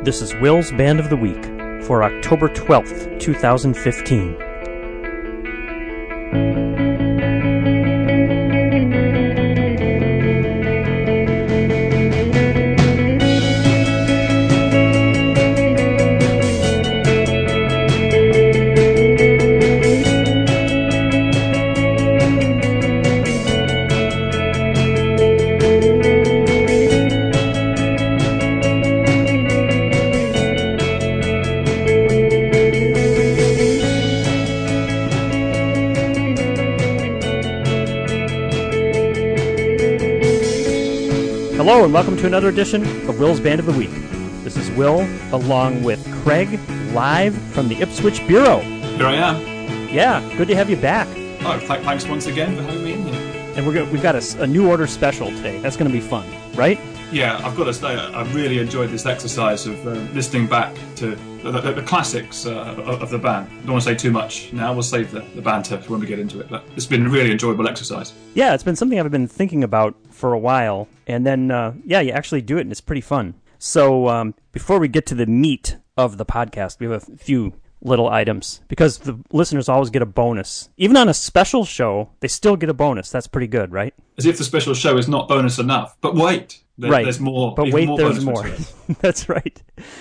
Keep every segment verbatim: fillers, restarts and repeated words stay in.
This is Will's Band of the Week for October twelfth, twenty fifteen. Hello and welcome to another edition of Will's Band of the Week. This is Will along with Craig, live from the Ipswich Bureau. Here I am. Yeah, good to have you back. Oh, th- thanks once again for having me in here. And we're gonna, we've got a, a new order special today. That's going to be fun, right? Yeah, I've got to say, I really enjoyed this exercise of uh, listening back to the, the, the classics uh, of, of the band. I don't want to say too much now. We'll save the, the banter for when we get into it. But it's been a really enjoyable exercise. Yeah, it's been something I've been thinking about for a while. And then, uh, yeah, you actually do it, and it's pretty fun. So um, before we get to the meat of the podcast, we have a few little items, because the listeners always get a bonus. Even on a special show, they still get a bonus. That's pretty good, right? As if the special show is not bonus enough. But wait, there, right. there's more. But even wait, more there's more. That's right.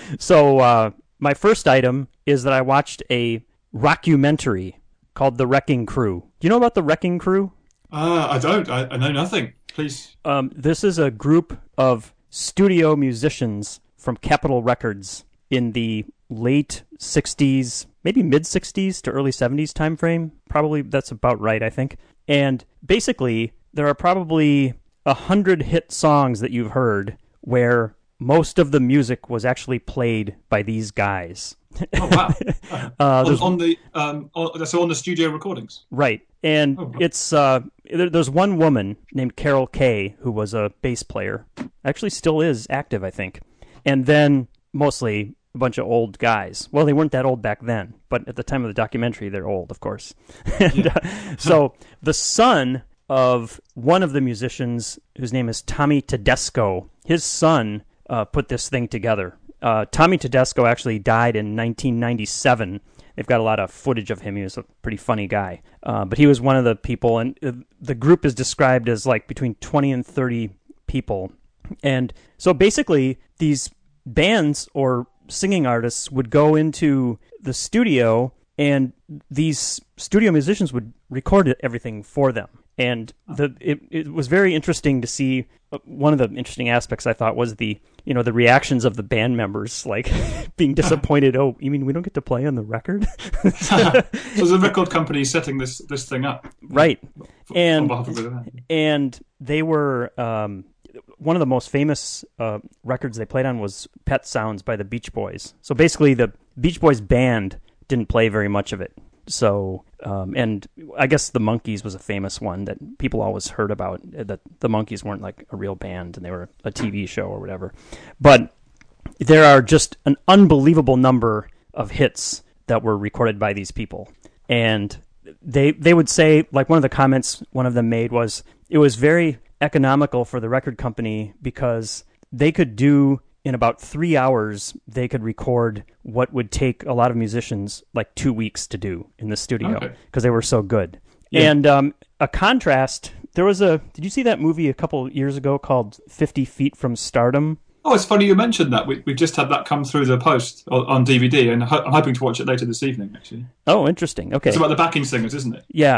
So uh, my first item is that I watched a rockumentary called The Wrecking Crew. Do you know about The Wrecking Crew? Uh, I don't. I, I know nothing. Please. Um, this is a group of studio musicians from Capitol Records in the late sixties, maybe mid-sixties to early seventies time frame. Probably that's about right, I think. And basically, there are probably a hundred hit songs that you've heard where most of the music was actually played by these guys. Oh, wow. uh, on, on the um, on, so on the studio recordings? Right. And oh, wow. it's uh, there, there's one woman named Carol Kaye who was a bass player. Actually still is active, I think. And then mostly a bunch of old guys. Well, they weren't that old back then, but at the time of the documentary, they're old, of course. and, yeah. uh, so the son of one of the musicians, whose name is Tommy Tedesco, his son uh, put this thing together. Uh, Tommy Tedesco actually died in nineteen ninety-seven. They've got a lot of footage of him. He was a pretty funny guy. Uh, but he was one of the people, and uh, the group is described as like between twenty and thirty people. And so basically, these bands or singing artists would go into the studio, and these studio musicians would record everything for them. And the it, it was very interesting to see. One of the interesting aspects I thought was the you know the reactions of the band members, like being disappointed. Oh, you mean we don't get to play on the record? So the record company setting this this thing up, right? For, and on behalf of the and they were um, one of the most famous uh, records they played on was Pet Sounds by the Beach Boys. So basically, the Beach Boys band didn't play very much of it. So, um, and I guess the Monkees was a famous one that people always heard about, that the Monkees weren't like a real band and they were a T V show or whatever. But there are just an unbelievable number of hits that were recorded by these people. And they they would say, like one of the comments one of them made was, it was very economical for the record company because they could do, in about three hours, they could record what would take a lot of musicians like two weeks to do in the studio because okay. they were so good. Yeah. And um, a contrast, there was a, did you see that movie a couple years ago called fifty Feet from Stardom? Oh, it's funny you mentioned that. We, we've just had that come through the post on, on D V D, and ho- I'm hoping to watch it later this evening, actually. Oh, interesting. Okay. It's about the backing singers, isn't it? Yeah.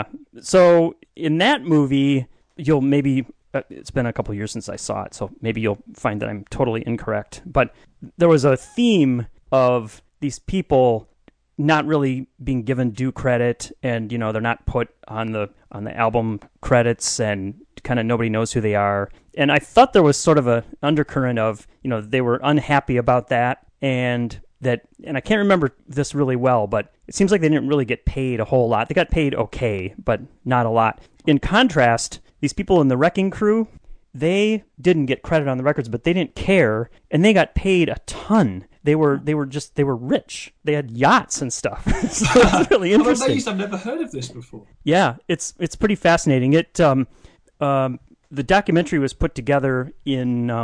So in that movie, you'll maybe... It's been a couple of years since I saw it, so maybe you'll find that I'm totally incorrect. But there was a theme of these people not really being given due credit, and you know they're not put on the on the album credits, and kind of nobody knows who they are. And I thought there was sort of a undercurrent of you know they were unhappy about that, and that and I can't remember this really well, but it seems like they didn't really get paid a whole lot. They got paid okay, but not a lot. In contrast, these people in the Wrecking Crew, they didn't get credit on the records, but they didn't care, and they got paid a ton. They were they were just they were rich. They had yachts and stuff. So it's really interesting. I'm amazed. I've never heard of this before. Yeah, it's it's pretty fascinating. It um, um, the documentary was put together in um,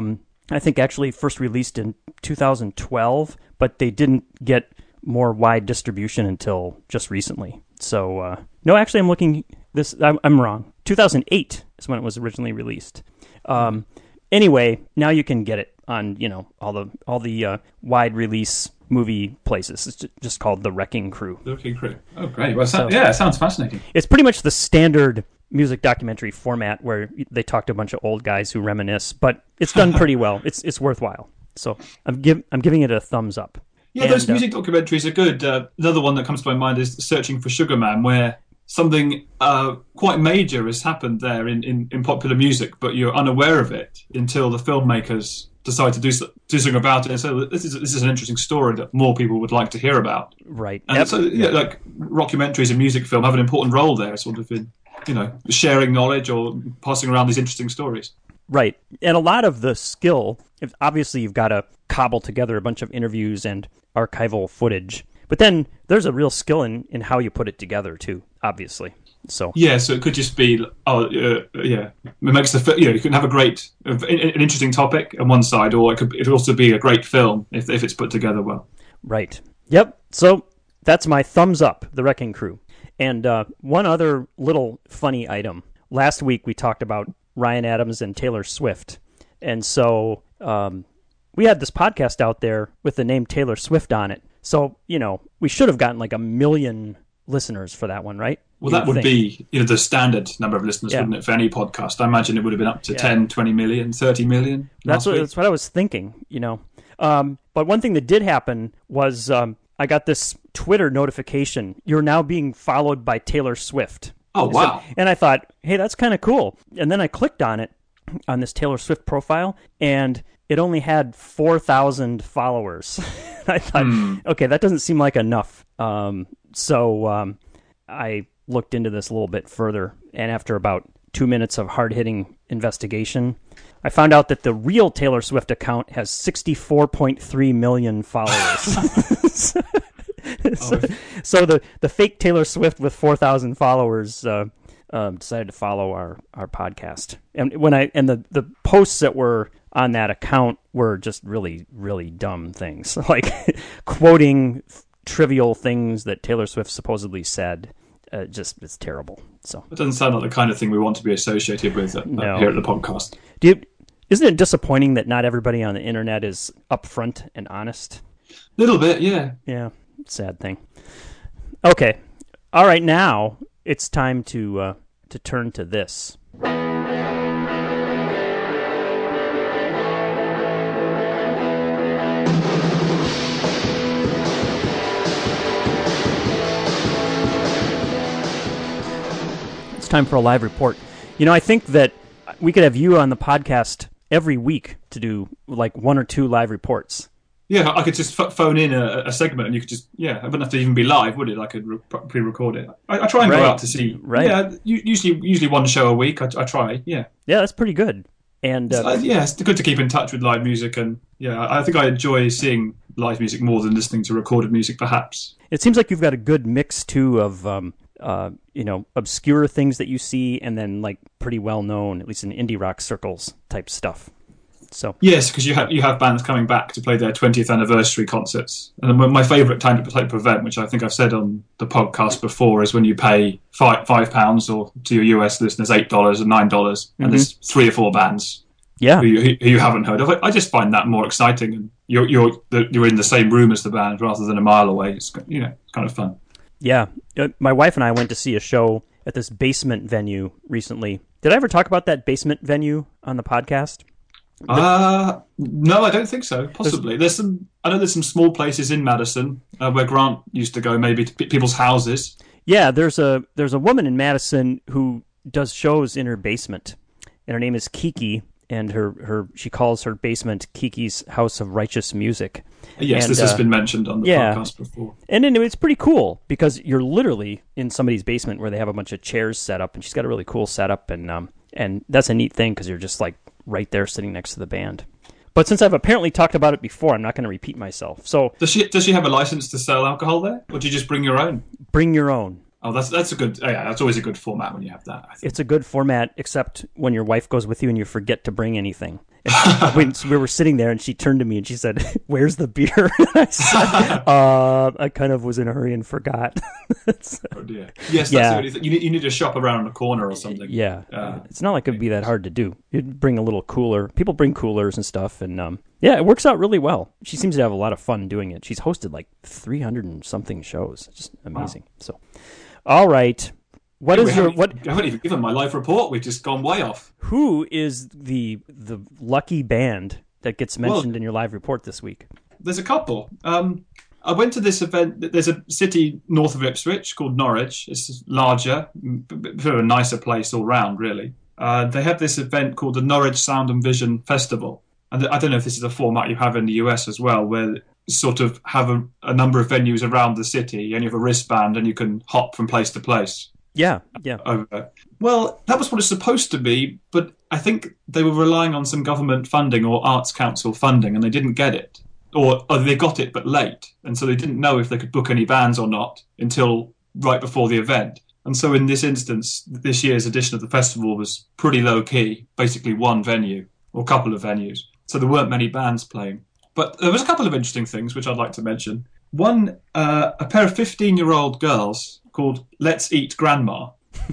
I think actually first released in two thousand twelve, but they didn't get more wide distribution until just recently. So, uh, no, actually, I'm looking this. I'm, I'm wrong. two thousand eight is when it was originally released. Um, anyway, now you can get it on you know all the all the uh, wide release movie places. It's just called The Wrecking Crew. The Wrecking Crew. Oh, great. Well, it sounds, so, yeah, it sounds fascinating. It's pretty much the standard music documentary format where they talk to a bunch of old guys who reminisce, but it's done pretty well. It's it's worthwhile. So I'm give I'm giving it a thumbs up. Yeah, and, those music uh, documentaries are good. Uh, another one that comes to my mind is Searching for Sugar Man, where something uh, quite major has happened there in, in, in popular music, but you're unaware of it until the filmmakers decide to do, do something about it. And so this is this is an interesting story that more people would like to hear about. Right. And yep. so, yeah, like documentaries and music film have an important role there, sort of in you know sharing knowledge or passing around these interesting stories. Right. And a lot of the skill, if obviously you've got to cobble together a bunch of interviews and archival footage, but then there's a real skill in, in how you put it together too, obviously. So yeah, so it could just be, oh, uh, yeah, it makes the you know you can have a great, an interesting topic on one side, or it could it could also be a great film if if it's put together well. Right. Yep. So that's my thumbs up, The Wrecking Crew. And uh, one other little funny item. Last week we talked about Ryan Adams and Taylor Swift, and so um, we had this podcast out there with the name Taylor Swift on it. So you know we should have gotten like a million listeners for that one, right? Well, that would think. be you know the standard number of listeners, yeah. wouldn't it, for any podcast? I imagine it would have been up to yeah. ten, twenty million, thirty million. That's what, that's what I was thinking, you know. Um, but one thing that did happen was um, I got this Twitter notification. You're now being followed by Taylor Swift. Oh, wow. So, and I thought, hey, that's kind of cool. And then I clicked on it, on this Taylor Swift profile, and it only had four thousand followers. I thought, hmm. okay, that doesn't seem like enough. Um, so um, I looked into this a little bit further, and after about two minutes of hard-hitting investigation, I found out that the real Taylor Swift account has sixty-four point three million followers. so, oh. so the, the fake Taylor Swift with four thousand followers uh, um, decided to follow our, our podcast. And when I and the, the posts that were on that account were just really, really dumb things, like quoting trivial things that Taylor Swift supposedly said. Uh, just it's terrible. So it doesn't sound like the kind of thing we want to be associated with uh, no. here at the podcast. Do you, isn't it disappointing that not everybody on the internet is upfront and honest? A little bit, yeah. Yeah, sad thing. Okay, all right. Now it's time to uh, to turn to this. Time for a live report. You know, I think that we could have you on the podcast every week to do like one or two live reports. Yeah, I could just f- phone in a, a segment, and you could just yeah, it wouldn't have to even be live, would it? I could re- pre-record it. I, I try and right. go out to see. Right. Yeah, usually usually one show a week. I, I try. Yeah. Yeah, that's pretty good. And uh, uh, yeah, it's good to keep in touch with live music, and yeah, I think I enjoy seeing live music more than listening to recorded music, perhaps. It seems like you've got a good mix too of. Um, Uh, you know, obscure things that you see, and then like pretty well known, at least in indie rock circles, type stuff. So yes, because you have you have bands coming back to play their twentieth anniversary concerts, and my favourite type of, type of event, which I think I've said on the podcast before, is when you pay five five pounds, or to your U S listeners eight dollars or nine dollars, mm-hmm. and there's three or four bands, yeah, who you, who you haven't heard of. I, I just find that more exciting, and you're you're you're in the same room as the band rather than a mile away. It's you know it's kind of fun. Yeah, my wife and I went to see a show at this basement venue recently. Did I ever talk about that basement venue on the podcast? Uh, no, I don't think so. Possibly. There's, there's some. I know there's some small places in Madison uh, where Grant used to go, maybe to p- people's houses. Yeah, there's a there's a woman in Madison who does shows in her basement, and her name is Kiki, and her, her she calls her basement Kiki's House of Righteous Music. Yes, and, this has uh, been mentioned on the yeah. podcast before. And then it's pretty cool because you're literally in somebody's basement where they have a bunch of chairs set up, and she's got a really cool setup, and um, and that's a neat thing because you're just like right there sitting next to the band. But since I've apparently talked about it before, I'm not going to repeat myself. So does she does she have a license to sell alcohol there, or do you just bring your own? Bring your own. Oh, that's that's a good. Yeah, that's always a good format when you have that. I think. It's a good format, except when your wife goes with you and you forget to bring anything. And when we were sitting there, and she turned to me and she said, "Where's the beer?" I said, uh, I kind of was in a hurry and forgot. So, oh dear. Yes, that's yeah. the only thing. You need, you need to shop around the corner or something. Yeah, Uh, it's not like it'd be that hard to do. You'd bring a little cooler. People bring coolers and stuff, and um, yeah, it works out really well. She seems to have a lot of fun doing it. She's hosted like three hundred and something shows. It's just amazing. Wow. So, all right. What yeah, is your even, what? I haven't even given my live report. We've just gone way off. Who is the the lucky band that gets mentioned well, in your live report this week? There's a couple. Um, I went to this event. There's a city north of Ipswich called Norwich. It's larger, bit of a nicer place all round, really. Uh, they have this event called the Norwich Sound and Vision Festival. And I don't know if this is a format you have in the U S as well, where you sort of have a, a number of venues around the city, and you have a wristband, and you can hop from place to place. Yeah, yeah. Over. Well, that was what it's supposed to be, but I think they were relying on some government funding or Arts Council funding, and they didn't get it. Or, or they got it, but late. And so they didn't know if they could book any bands or not until right before the event. And so in this instance, this year's edition of the festival was pretty low-key, basically one venue, or a couple of venues. So there weren't many bands playing. But there was a couple of interesting things which I'd like to mention. One, uh, a pair of fifteen-year-old girls called Let's Eat Grandma.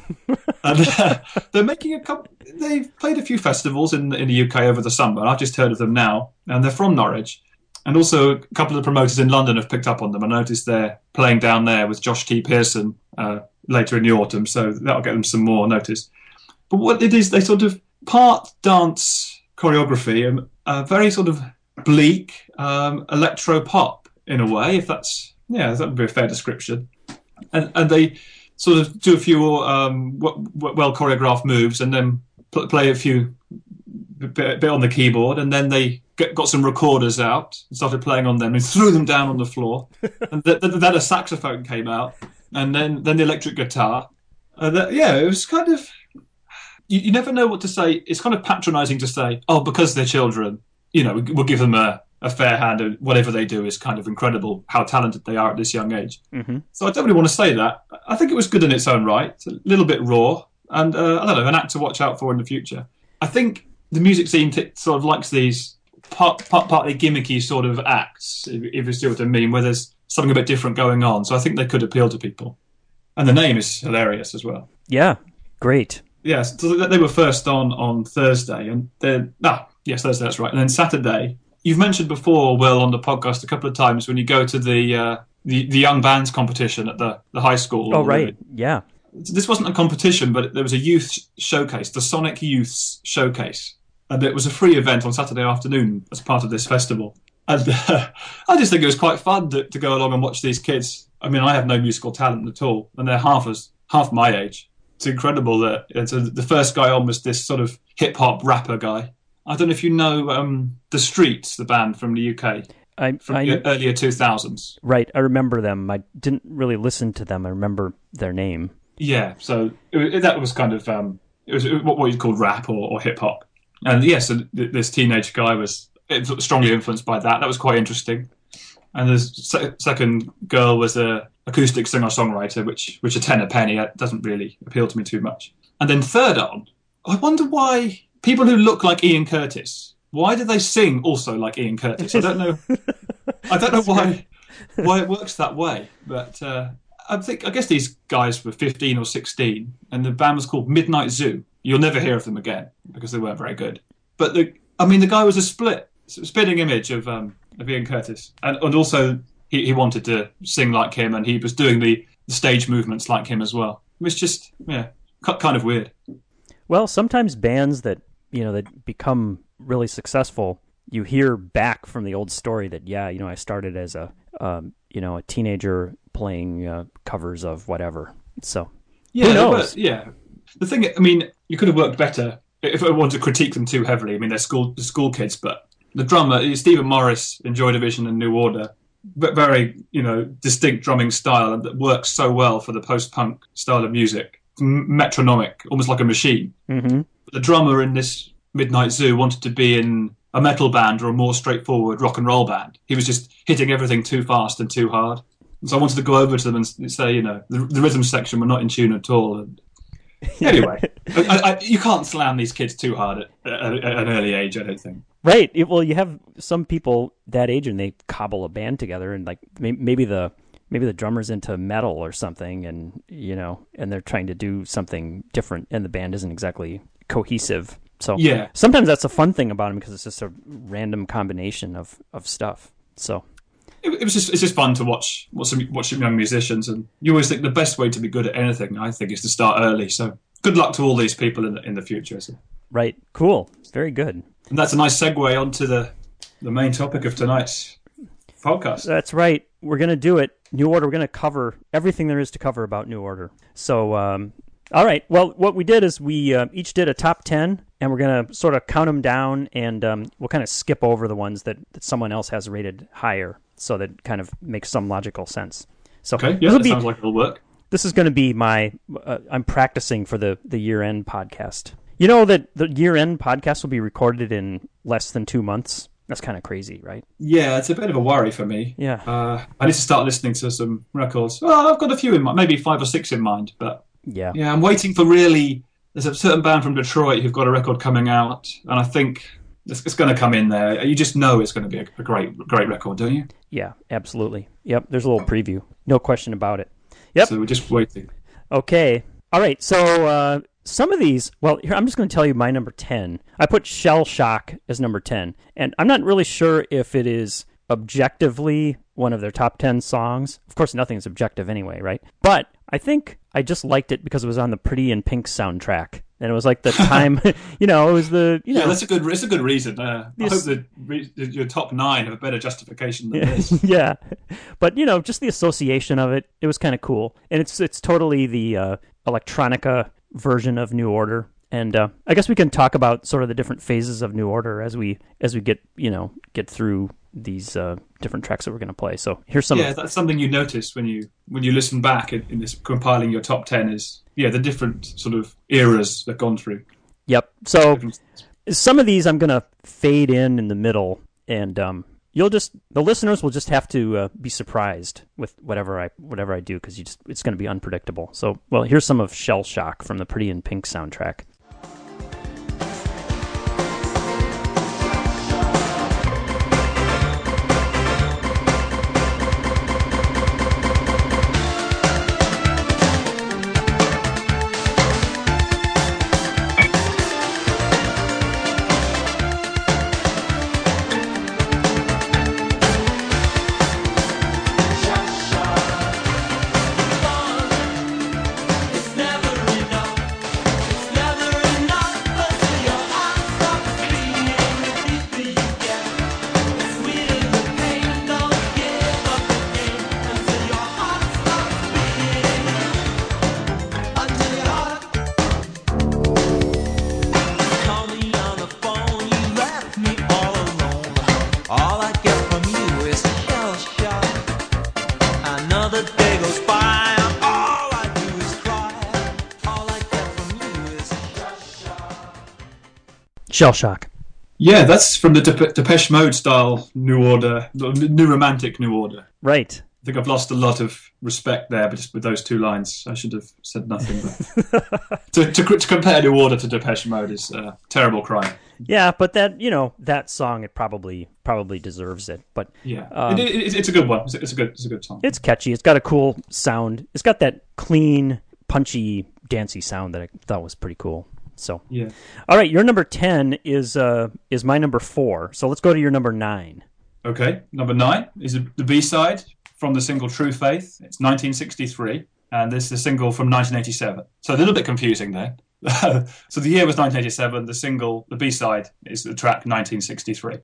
And uh, they're making a couple... They've played a few festivals in, in the U K over the summer. I've just heard of them now. And they're from Norwich. And also a couple of the promoters in London have picked up on them. I noticed they're playing down there with Josh T. Pearson uh, later in the autumn, so that'll get them some more notice. But what it is, they sort of part dance choreography and uh, very sort of bleak um, electro pop in a way, if that's, yeah, that would be a fair description. And, and they sort of do a few um, w- w- well choreographed moves and then pl- play a few bit, bit on the keyboard, and then they get, got some recorders out and started playing on them and threw them down on the floor. And th- th- then a saxophone came out, and then, then the electric guitar. Uh, that, yeah, it was kind of... You, you never know what to say. It's kind of patronising to say, oh, because they're children, you know, we'll give them a, a fair hand, and whatever they do is kind of incredible, how talented they are at this young age. Mm-hmm. So I don't really want to say that. I think it was good in its own right. It's a little bit raw, and uh, I don't know, an act to watch out for in the future. I think the music scene t- sort of likes these part, part, partly gimmicky sort of acts, if, if you see what I mean, where there's something a bit different going on. So I think they could appeal to people. And the name is hilarious as well. Yeah, great. Yes, so they were first on on Thursday, and then ah yes, Thursday, that's right. And then Saturday, you've mentioned before, Will, on the podcast a couple of times when you go to the uh, the, the young bands competition at the, the high school. Oh right, yeah. This wasn't a competition, but there was a youth showcase, the Sonic Youths Showcase, and it was a free event on Saturday afternoon as part of this festival. And uh, I just think it was quite fun to, to go along and watch these kids. I mean, I have no musical talent at all, and they're half as half my age. It's incredible that it's a, the first guy on was this sort of hip-hop rapper guy. I don't know if you know um, The Streets, the band from the U K, I, from I, the earlier two thousands. Right, I remember them. I didn't really listen to them. I remember their name. Yeah, so it, it, that was kind of, um, it was what, what you'd call rap or, or hip-hop. And yes, yeah, so th- this teenage guy was strongly influenced by that. That was quite interesting. And the se- second girl was a acoustic singer-songwriter, which which a tenner penny. That doesn't really appeal to me too much. And then third on, I wonder why people who look like Ian Curtis, why do they sing also like Ian Curtis? I don't know. I don't know why why it works that way. But uh, I think I guess these guys were fifteen or sixteen, and the band was called Midnight Zoo. You'll never hear of them again because they weren't very good. But the I mean, the guy was a split spitting image of um, of Ian Curtis, and and also. He, he wanted to sing like him, and he was doing the, the stage movements like him as well. It was just, yeah, kind of weird. Well, sometimes bands that, you know, that become really successful, you hear back from the old story that, yeah, you know, I started as a, um, you know, a teenager playing uh, covers of whatever. So, yeah, who knows? But, yeah. The thing, I mean, you could have worked better if I wanted to critique them too heavily. I mean, they're school, they're school kids, but the drummer, Stephen Morris in Joy Division and New Order, but very, you know, distinct drumming style and that works so well for the post-punk style of music. Metronomic, almost like a machine. Mm-hmm. The drummer in this Midnight Zoo wanted to be in a metal band or a more straightforward rock and roll band. He was just hitting everything too fast and too hard. So I wanted to go over to them and say, you know, the, the rhythm section were not in tune at all. And anyway, I, I, you can't slam these kids too hard at, at, at an early age, I don't think. Right. It, well, you have some people that age and they cobble a band together, and like maybe the maybe the drummer's into metal or something, and you know, and they're trying to do something different, and the band isn't exactly cohesive. So yeah, sometimes that's a fun thing about them because it's just a random combination of, of stuff. So it, it was just it's just fun to watch watch some, watch some young musicians, and you always think the best way to be good at anything, I think, is to start early. So good luck to all these people in the, in the future. So. Right. Cool. Very good. And that's a nice segue onto the the main topic of tonight's podcast. That's right. We're going to do it. New Order. We're going to cover everything there is to cover about New Order. So, um, all right. Well, what we did is we uh, each did a top ten, and we're going to sort of count them down, and um, we'll kind of skip over the ones that, that someone else has rated higher, so that kind of makes some logical sense. So, okay. Yeah, that be, sounds like it'll work. This is going to be my. Uh, I'm practicing for the the year end podcast. You know that the year-end podcast will be recorded in less than two months? That's kind of crazy, right? Yeah, it's a bit of a worry for me. Yeah. Uh, I need to start listening to some records. Well, I've got a few in mind, maybe five or six in mind, but yeah, yeah, I'm waiting for really... There's a certain band from Detroit who've got a record coming out, and I think it's, it's going to come in there. You just know it's going to be a, a great great record, don't you? Yeah, absolutely. Yep, there's a little preview. No question about it. Yep. So we're just waiting. Okay. All right, so... Uh, Some of these, well, here I'm just going to tell you my number ten. I put Shell Shock as number ten, and I'm not really sure if it is objectively one of their top ten songs. Of course, nothing's objective anyway, right? But I think I just liked it because it was on the Pretty in Pink soundtrack. And it was like the time, you know, it was the, you know. Yeah, that's a good, it's a good reason. Uh, I hope that re- your top nine have a better justification than this. Yeah. But, you know, just the association of it, it was kind of cool. And it's it's totally the uh, electronica version of New Order, and uh, I guess we can talk about sort of the different phases of New Order as we as we get you know get through these uh, different tracks that we're going to play. So here's some. Yeah, that's something you notice when you when you listen back in, in this compiling your top ten is yeah the different sort of eras they've gone through. Yep. So some of these I'm going to fade in in the middle, and um, you'll just the listeners will just have to uh, be surprised with whatever I whatever I do because you just it's going to be unpredictable. So, well, here's some of Shell Shock from the Pretty in Pink soundtrack. Shell Shock. Yeah, that's from the Dep- Depeche Mode style New Order, New Romantic New Order. Right. I think I've lost a lot of respect there, but just with those two lines, I should have said nothing. But to, to, to compare New Order to Depeche Mode is a terrible crime. Yeah, but that you know that song it probably probably deserves it. But yeah, um, it, it, it's a good one. It's a, it's a good it's a good song. It's catchy. It's got a cool sound. It's got that clean, punchy, dancey sound that I thought was pretty cool. So yeah. All right, your number ten is uh is my number four. So let's go to your number nine. Okay, number nine is the B side from the single True Faith. It's nineteen sixty-three, and this is a single from nineteen eighty-seven. So a little bit confusing there. So the year was nineteen eighty-seven. The single, the B side, is the track nineteen sixty-three.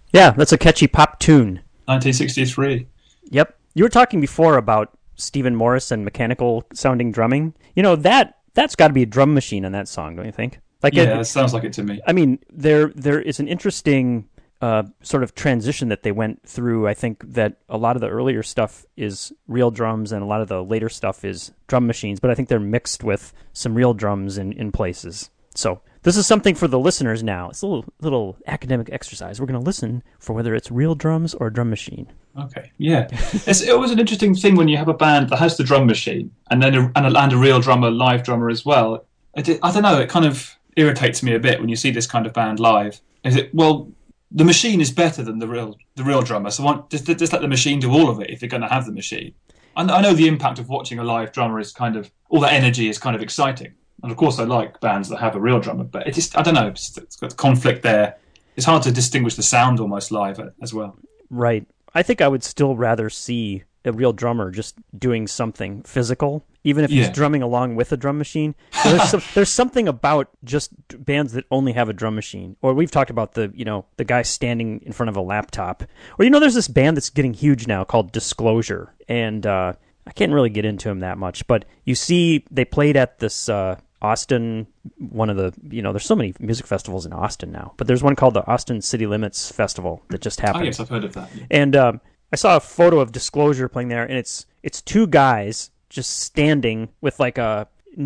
Yeah, that's a catchy pop tune. nineteen sixty-three. Yep. You were talking before about Stephen Morris and mechanical sounding drumming. You know, that, that's got to be a drum machine on that song, don't you think? Like Yeah, it, it sounds like it to me. I mean, there there is an interesting uh, sort of transition that they went through. I think that a lot of the earlier stuff is real drums and a lot of the later stuff is drum machines, but I think they're mixed with some real drums in, in places. So this is something for the listeners now. It's a little little academic exercise. We're going to listen for whether it's real drums or a drum machine. Okay, yeah. It's, it was an interesting thing when you have a band that has the drum machine and then a, and, a, and a real drummer, live drummer as well. It, I don't know, it kind of irritates me a bit when you see this kind of band live. Is it, well, the machine is better than the real the real drummer, so want, just, just let the machine do all of it if you're going to have the machine. I, I know the impact of watching a live drummer is kind of, all that energy is kind of exciting. And of course I like bands that have a real drummer, but it just, I don't know, it's, it's got conflict there. It's hard to distinguish the sound almost live as well. Right. I think I would still rather see a real drummer just doing something physical, even if Yeah. he's drumming along with a drum machine. So there's, some, there's something about just bands that only have a drum machine. Or we've talked about the, you know, the guy standing in front of a laptop. Or, you know, there's this band that's getting huge now called Disclosure. And uh, I can't really get into them that much. But you see, they played at this uh, Austin, one of the, you know, there's so many music festivals in Austin now. But there's one called the Austin City Limits Festival that just happened. Oh, yes, I've heard of that. And um, I saw a photo of Disclosure playing there, and it's it's two guys just standing with like a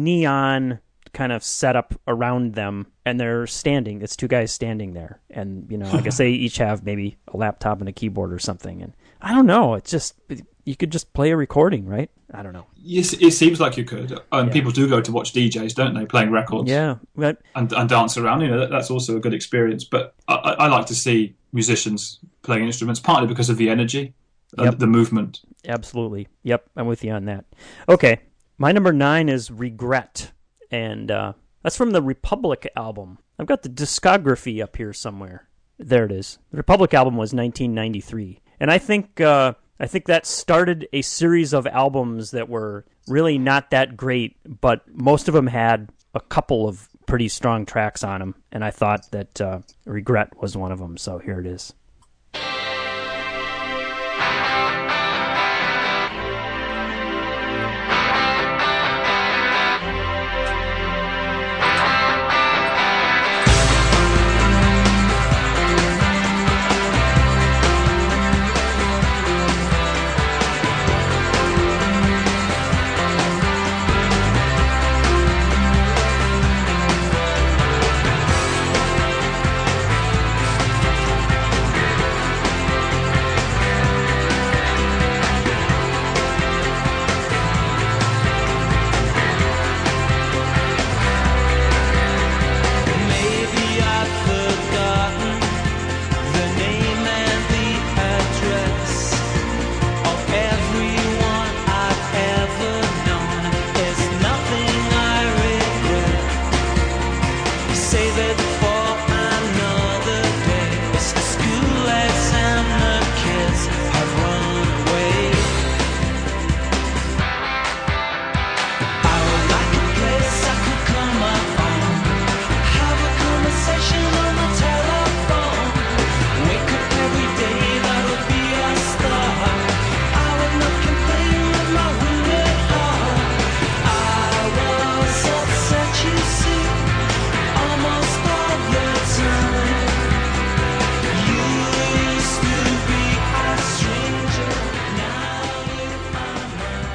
neon kind of setup around them, and they're standing. It's two guys standing there, and you know, I guess they each have maybe a laptop and a keyboard or something. And I don't know. It's just you could just play a recording, right? I don't know. Yes, it seems like you could. Um, Yeah. People do go to watch D Js, don't they, playing records Yeah, but and, and dance around. You know, that, that's also a good experience. But I, I I like to see musicians playing instruments, partly because of the energy, and Yep. the movement. absolutely. Yep, I'm with you on that. Okay, my number nine is Regret, and uh, that's from the Republic album. I've got the discography up here somewhere. There it is. The Republic album was nineteen ninety-three, and I think uh, I think that started a series of albums that were really not that great, but most of them had a couple of pretty strong tracks on them, and I thought that uh, Regret was one of them. So here it is. Maybe I've forgotten the name and the address of everyone I've ever known. There's nothing I regret. Save it for another day. It's the schoolmates and the kids have run away. I would like a place I could come up on. Have a conversation on the telephone. Wake up every day, that would be a start. I would not complain with my wounded heart. I was upset, you see, almost all the time. You used to be a stranger, now you are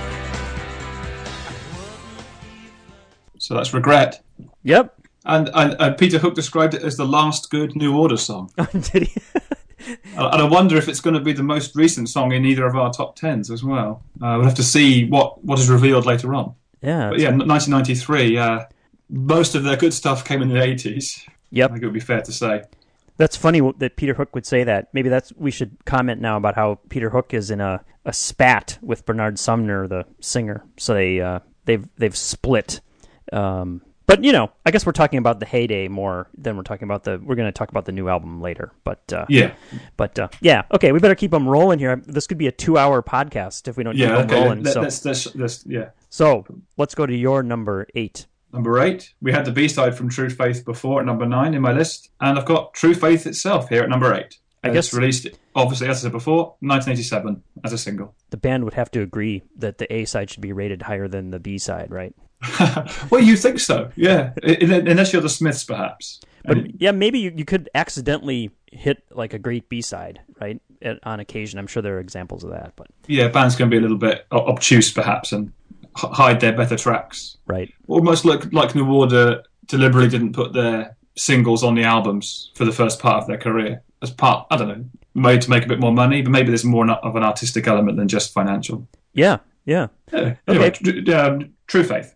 mine. So that's Regret. Yep. And, and, and Peter Hook described it as the last good New Order song. Did he? And and I wonder if it's going to be the most recent song in either of our top tens as well. Uh, we'll have to see what, what is revealed later on. Yeah. But yeah, nineteen ninety-three, uh, most of their good stuff came in the eighties. I Yep. think it would be fair to say. That's funny that Peter Hook would say that. Maybe that's we should comment now about how Peter Hook is in a, a spat with Bernard Sumner, the singer. So they uh, they've they've split. Um, but you know, I guess we're talking about the heyday more than we're talking about the. We're going to talk about the new album later. But uh, Yeah. but uh, yeah, okay, we better keep them rolling here. This could be a two-hour podcast if we don't Yeah, keep them okay. rolling. Let, so let's, let's, let's, yeah. so let's go to your number eight. Number eight, we had the B-side from True Faith before at number nine in my list, and I've got True Faith itself here at number eight. I Uh, guess it's released, obviously, as I said before, nineteen eighty-seven as a single. the band would have to agree that the A side should be rated higher than the B side, right? Well, you think so, yeah. I- I- Unless you're the Smiths, perhaps. But And- yeah, maybe you, you could accidentally hit like a great B side, right? At, on occasion, I'm sure there are examples of that, but yeah, bands can be a little bit o- obtuse, perhaps, and h- hide their better tracks. right. Almost like like New Order deliberately didn't put their singles on the albums for the first part of their career as part, I don't know, made to make a bit more money, but maybe there's more of an artistic element than just financial. Yeah, yeah. Yeah. Anyway, Okay. tr- um, True Faith.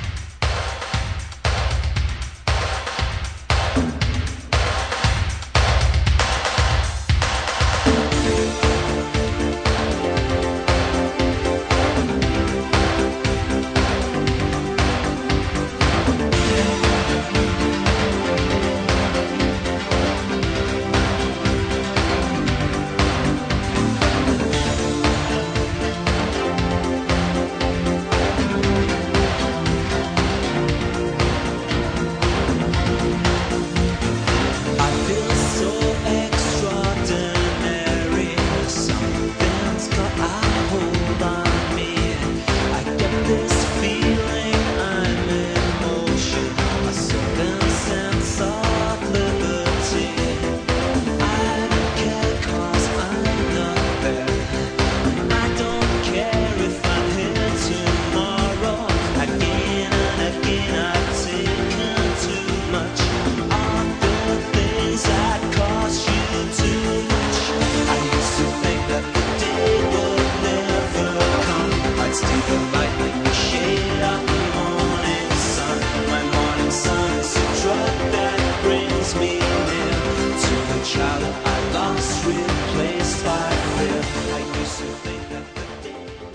I feel so extraordinary. Something's got a hold on me. I get this feeling I'm in motion, a certain sense of liberty. I don't care 'cause I'm not there. I don't care if I'm here tomorrow. Again and again I've taken too much of the things that cost you too much. I used to think that the day would never come. I'd see the light like the shade of the morning sun. My morning sun is a drug that brings me near to the child that I lost, replaced by fear. I used to think that the day would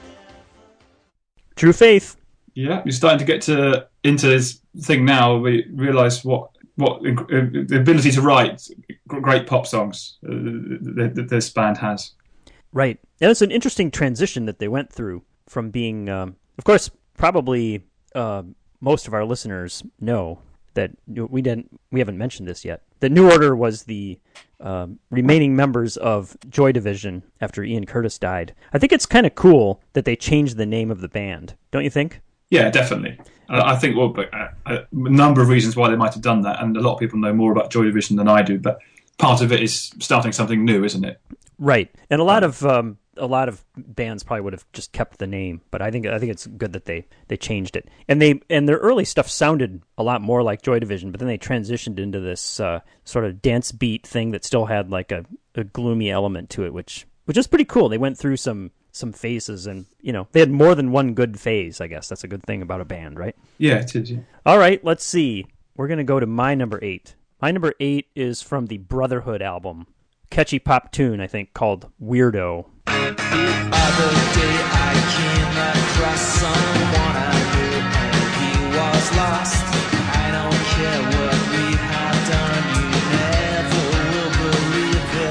True Faith. Yeah, you're starting to get to into this thing now. We realise what what uh, the ability to write g- great pop songs uh, that, that this band has. Right. And it's an interesting transition that they went through from being, um, of course, probably uh, most of our listeners know that we didn't, we haven't mentioned this yet. That New Order was the um, remaining members of Joy Division after Ian Curtis died. I think it's kind of cool that they changed the name of the band. Don't you think? Yeah, definitely. Uh, I think well, but, uh, a number of reasons why they might have done that, and a lot of people know more about Joy Division than I do. But part of it is starting something new, isn't it? Right. And a lot of um, a lot of bands probably would have just kept the name, but I think I think it's good that they, they changed it. And they and their early stuff sounded a lot more like Joy Division, but then they transitioned into this uh, sort of dance beat thing that still had like a, a gloomy element to it, which which is pretty cool. They went through some some phases, and you know they had more than one good phase. I guess that's a good thing about a band, right? Yeah, it is. Yeah. All right, let's see. We're gonna go to my number eight. My number eight is from the Brotherhood album. Catchy pop tune, I think, called Weirdo. The other day I came across someone I knew and he was lost. I don't care what we have done, you never will believe it.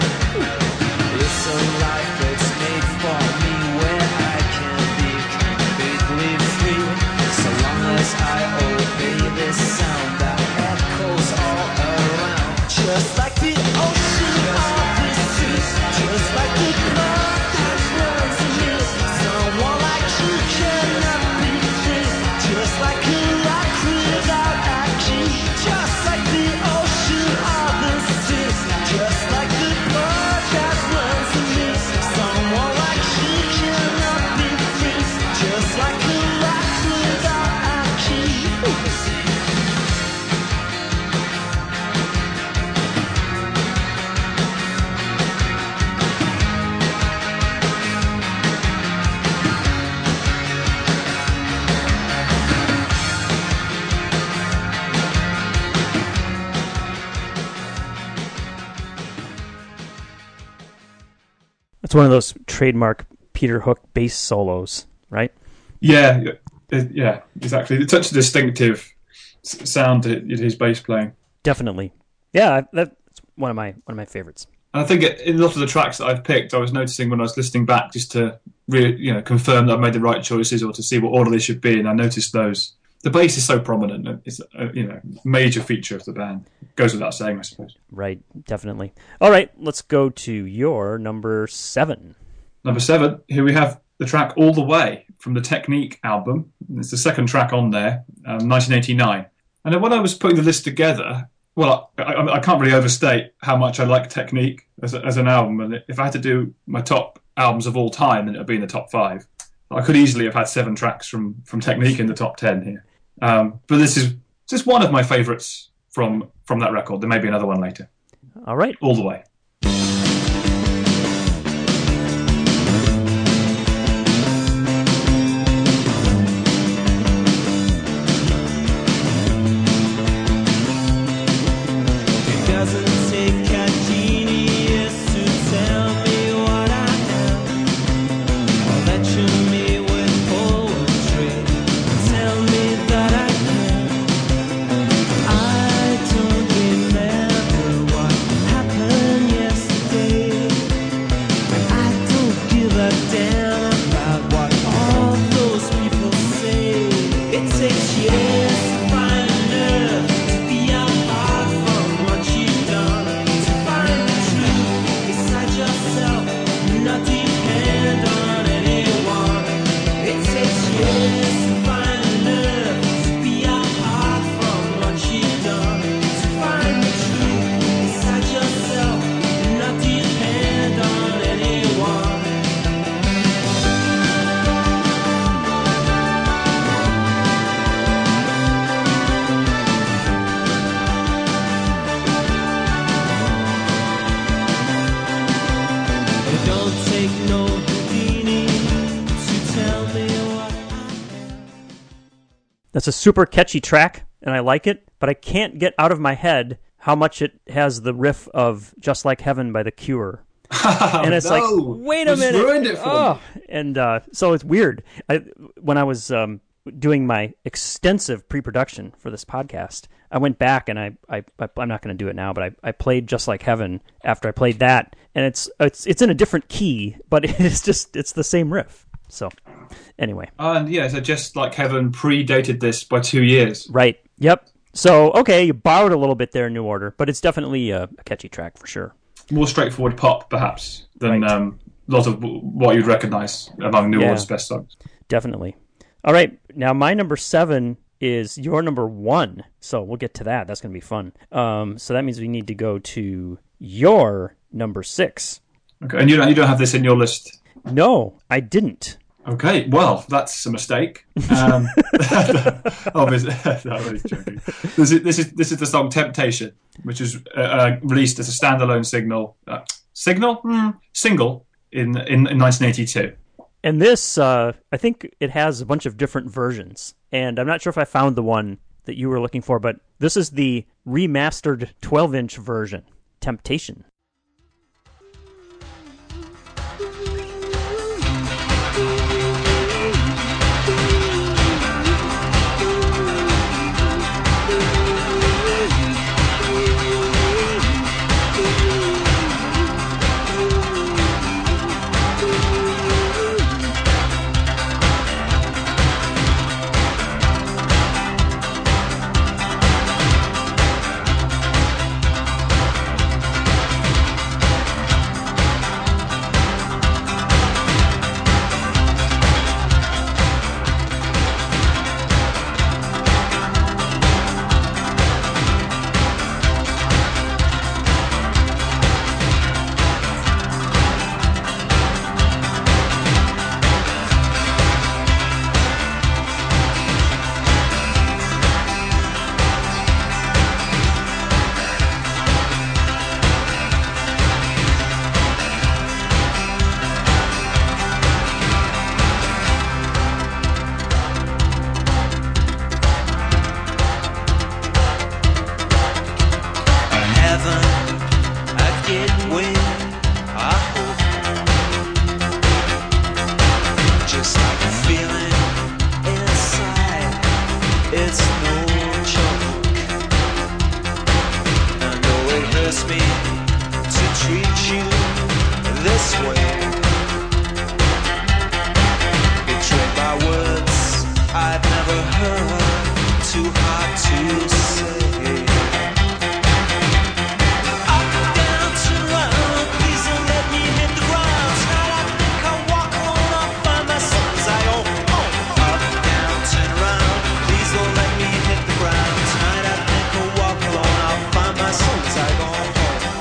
It's a life that's made for me where I can be completely free. So long as I obey this sound that echoes all around. Just like the ocean of the sea, just like the blood that runs in me. Someone like you cannot be free, just like a rock without a key. Just like the ocean of the sea, just like the blood that runs in me. Someone like you cannot be free, just like a rock without a key. It's one of those trademark Peter Hook bass solos, right? Yeah, yeah, yeah, exactly. It's such a distinctive s- sound to his bass playing. Definitely. Yeah, that's one of my one of my favorites. And I think it, in a lot of the tracks that I've picked, I was noticing when I was listening back just to re, you know confirm that I've made the right choices or to see what order they should be, and I noticed those the bass is so prominent. It's a, you know, major feature of the band. Goes without saying, I suppose. Right, definitely. All right, let's go to your number seven. Number seven, here we have the track All the Way from the Technique album. It's the second track on there, um, nineteen eighty-nine. And then when I was putting the list together, well, I, I, I can't really overstate how much I like Technique as, a, as an album. And if I had to do my top albums of all time, then it would be in the top five. I could easily have had seven tracks from, from Technique in the top ten here. Um, but this is just one of my favourites from, from that record. There may be another one later. All right. All the Way. That's a super catchy track, and I like it, but I can't get out of my head how much it has the riff of Just Like Heaven by The Cure. And it's no, like, wait a it's minute. ruined it for oh. me. And uh, so it's weird. I, when I was um, doing my extensive pre-production for this podcast, I went back and I, I, I I'm not going to do it now, but I, I played Just Like Heaven after I played that, and it's it's it's in a different key, but it's just it's the same riff. So anyway. And yeah, so Just Like Heaven predated this by two years. Right. Yep. So, okay, you borrowed a little bit there in New Order, but it's definitely a, a catchy track for sure. More straightforward pop, perhaps, than Right. um, a lot of what you'd recognise among New Yeah. Order's best songs. Definitely. All right. Now, my number seven is your number one. So we'll get to that. That's going to be fun. Um, so that means we need to go to your number six. Okay, and you don't, you don't have this in your list? No, I didn't. Okay, well, that's a mistake. Um, obviously, no, I'm really joking. This is this is this is the song "Temptation," which is uh, uh, released as a standalone signal, uh, signal, mm, single in, in in nineteen eighty-two. And this, uh, I think it has a bunch of different versions. And I'm not sure if I found the one that you were looking for, but this is the remastered twelve-inch version, "Temptation." I've never heard. too hard to say. Up, down, turn around, please don't let me hit the ground. Tonight I think I'll walk home, I'll find myself as I go home. Up, down, turn around, please don't let me hit the ground. Tonight I think I'll walk alone, I'll find myself as I go home.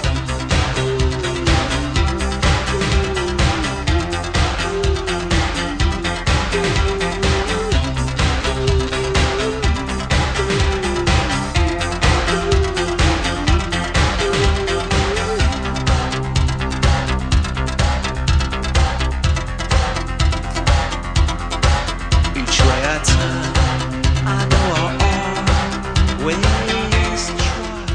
Each way I turn, I know I'll always try.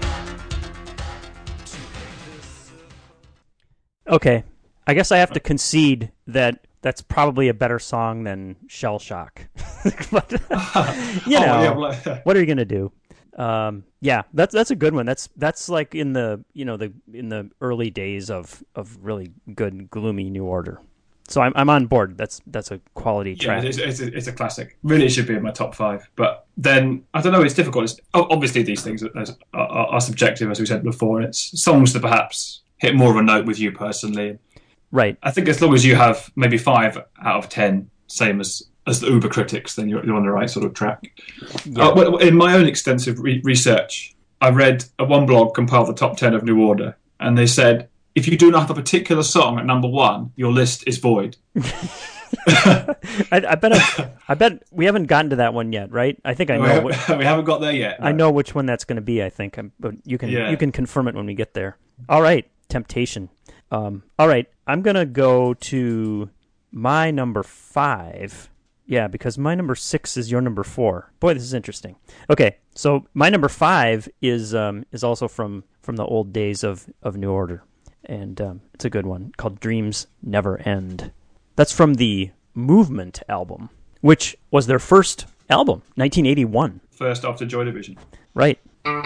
Okay, I guess I have to concede that that's probably a better song than Shell Shock. But you Oh, know, yeah, well, what are you gonna do? Um, yeah, that's that's a good one. That's that's like in the you know the in the early days of, of really good gloomy New Order. So I'm I'm on board. That's that's a quality yeah, track. it's, it's, a, it's a classic. Really, it should be in my top five. But then I don't know. It's difficult. It's, o- obviously, these things are, are, are subjective, as we said before. And it's songs that perhaps hit more of a note with you personally. Right. I think as long as you have maybe five out of ten, same as as the Uber critics, then you're, you're on the right sort of track. Yeah. Uh, well, in my own extensive re- research, I read a one blog compiled the top ten of New Order, and they said if you do not have a particular song at number one, your list is void. I, I bet I, I bet we haven't gotten to that one yet, right? I think I we, know. have, What, we haven't got there yet. I no. know which one that's going to be. I think, I'm, but you can Yeah. you can confirm it when we get there. All right, Temptation. Um, all right, I'm gonna go to my number five. Yeah, because my number six is your number four. Boy, this is interesting. Okay, so my number five is um, is also from, from the old days of, of New Order, and um, it's a good one called "Dreams Never End." That's from the Movement album, which was their first album, nineteen eighty-one. First after Joy Division. Right.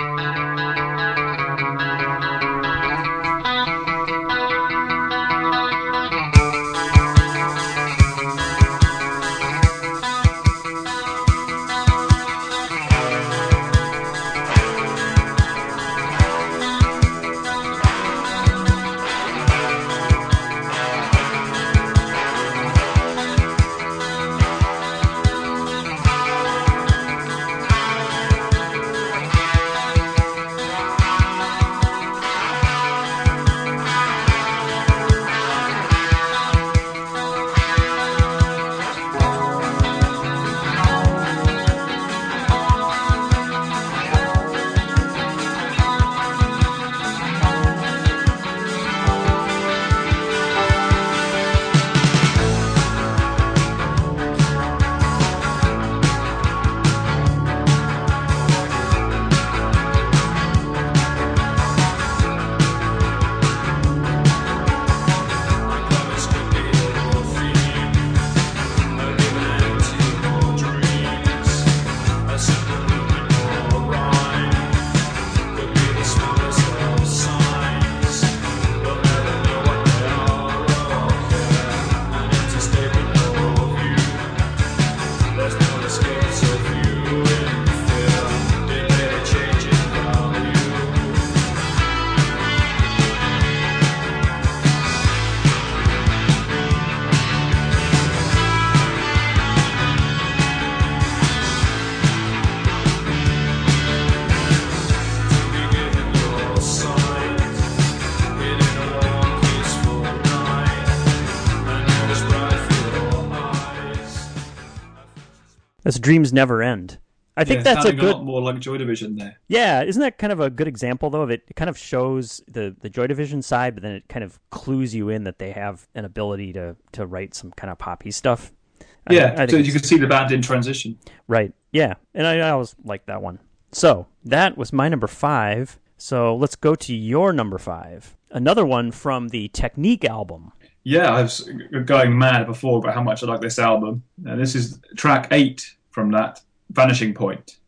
That's Dreams Never End. I think Yeah, that's a sounding good. lot more like Joy Division there. Yeah, isn't that kind of a good example though of it? It kind of shows the the Joy Division side, but then it kind of clues you in that they have an ability to to write some kind of poppy stuff. I- Yeah, I think so it's- you can see the band in transition. Right. Yeah, and I, I always like that one. So that was my number five. So let's go to your number five. Another one from the Technique album. Yeah, I was going mad before about how much I like this album. And this is track eight from that, Vanishing Point.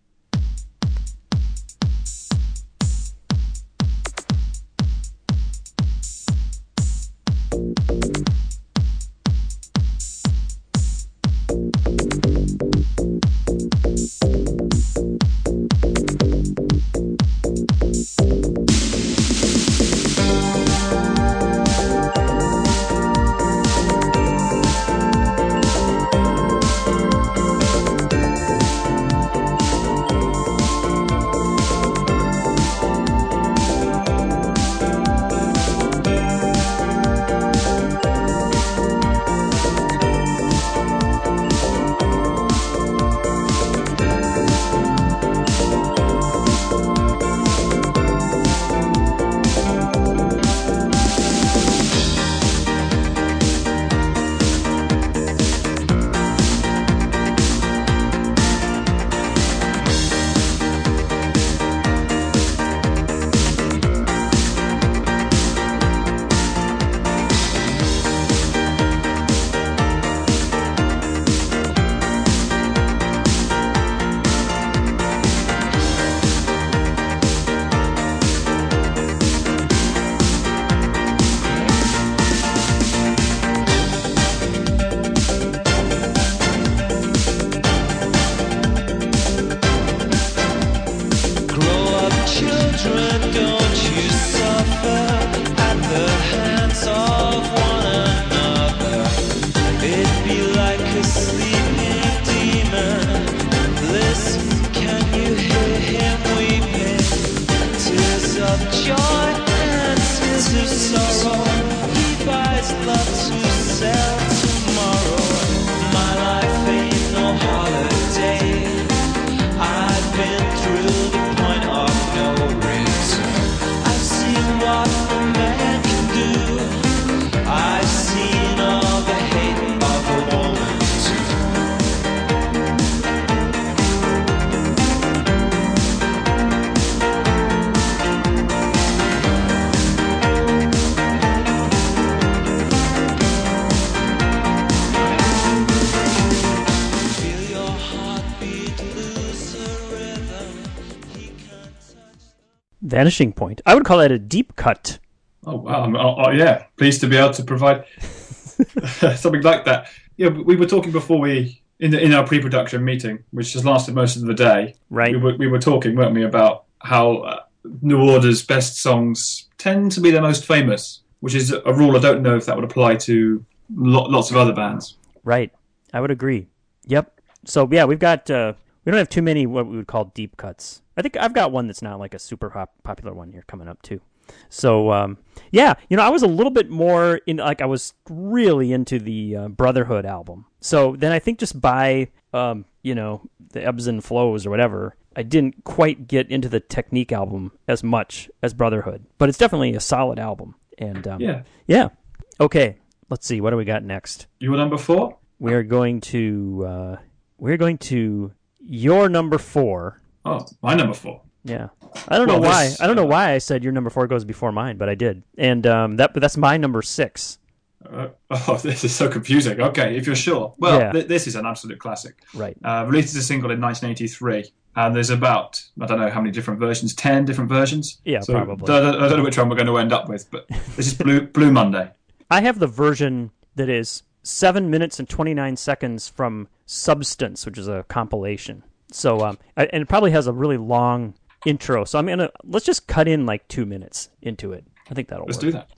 Vanishing Point. I would call that a deep cut. Oh, wow. I'm, oh, oh, yeah. Pleased to be able to provide something like that. Yeah, we were talking before we, in, the, in our pre-production meeting, which has lasted most of the day. Right. We were, we were talking, weren't we, about how uh, New Order's best songs tend to be the most famous, which is a rule I don't know if that would apply to lo- lots of other bands. Right. I would agree. Yep. So, yeah, we've got, uh, we don't have too many what we would call deep cuts. I think I've got one that's not like a super pop- popular one here coming up, too. So, um, yeah, you know, I was a little bit more in, like, I was really into the uh, Brotherhood album. So then I think just by, um, you know, the ebbs and flows or whatever, I didn't quite get into the Technique album as much as Brotherhood. But it's definitely a solid album. And, um, Yeah. Yeah. Okay. Let's see. What do we got next? You were number four? We are going to, uh, we're going to your number four. Oh, my number four. Yeah. I don't know Well, why. this- I don't know why I said your number four goes before mine, but I did. And um, that, but that's my number six. Uh, oh, this is so confusing. Okay, if you're sure. Well, Yeah. th- this is an absolute classic. Right. Uh, released as a single in nineteen eighty-three. And there's about, I don't know how many different versions, ten different versions? Yeah, So, probably. I don't, I don't know which one we're going to end up with, but this is Blue, Blue Monday. I have the version that is seven minutes and twenty-nine seconds from Substance, which is a compilation. So, um, I- and it probably has a really long intro. So I'm gonna let's just cut in like two minutes into it. I think that'll Let's work. do that.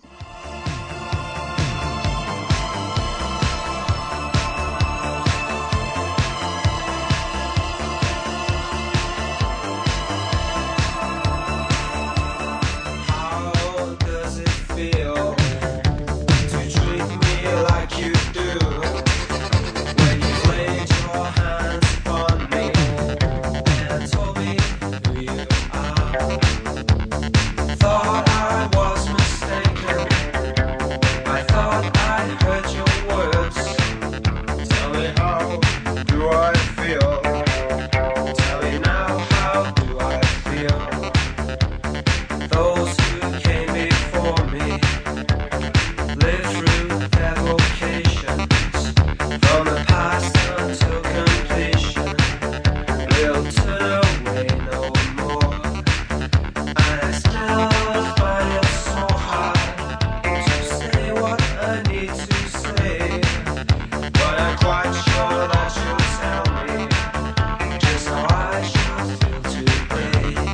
How does it feel to treat me like you do? When you laid your hands upon me and told me who you are. Thought I was mistaken. I thought I heard your words. Tell me, how do I feel? Tell me now, how do I feel? Those who came before me lived through their vocations, from the past until completion. Will turn away no more, and I still find it so hard to say what I need to say. But I'm quite sure that you'll tell me just how I should feel today.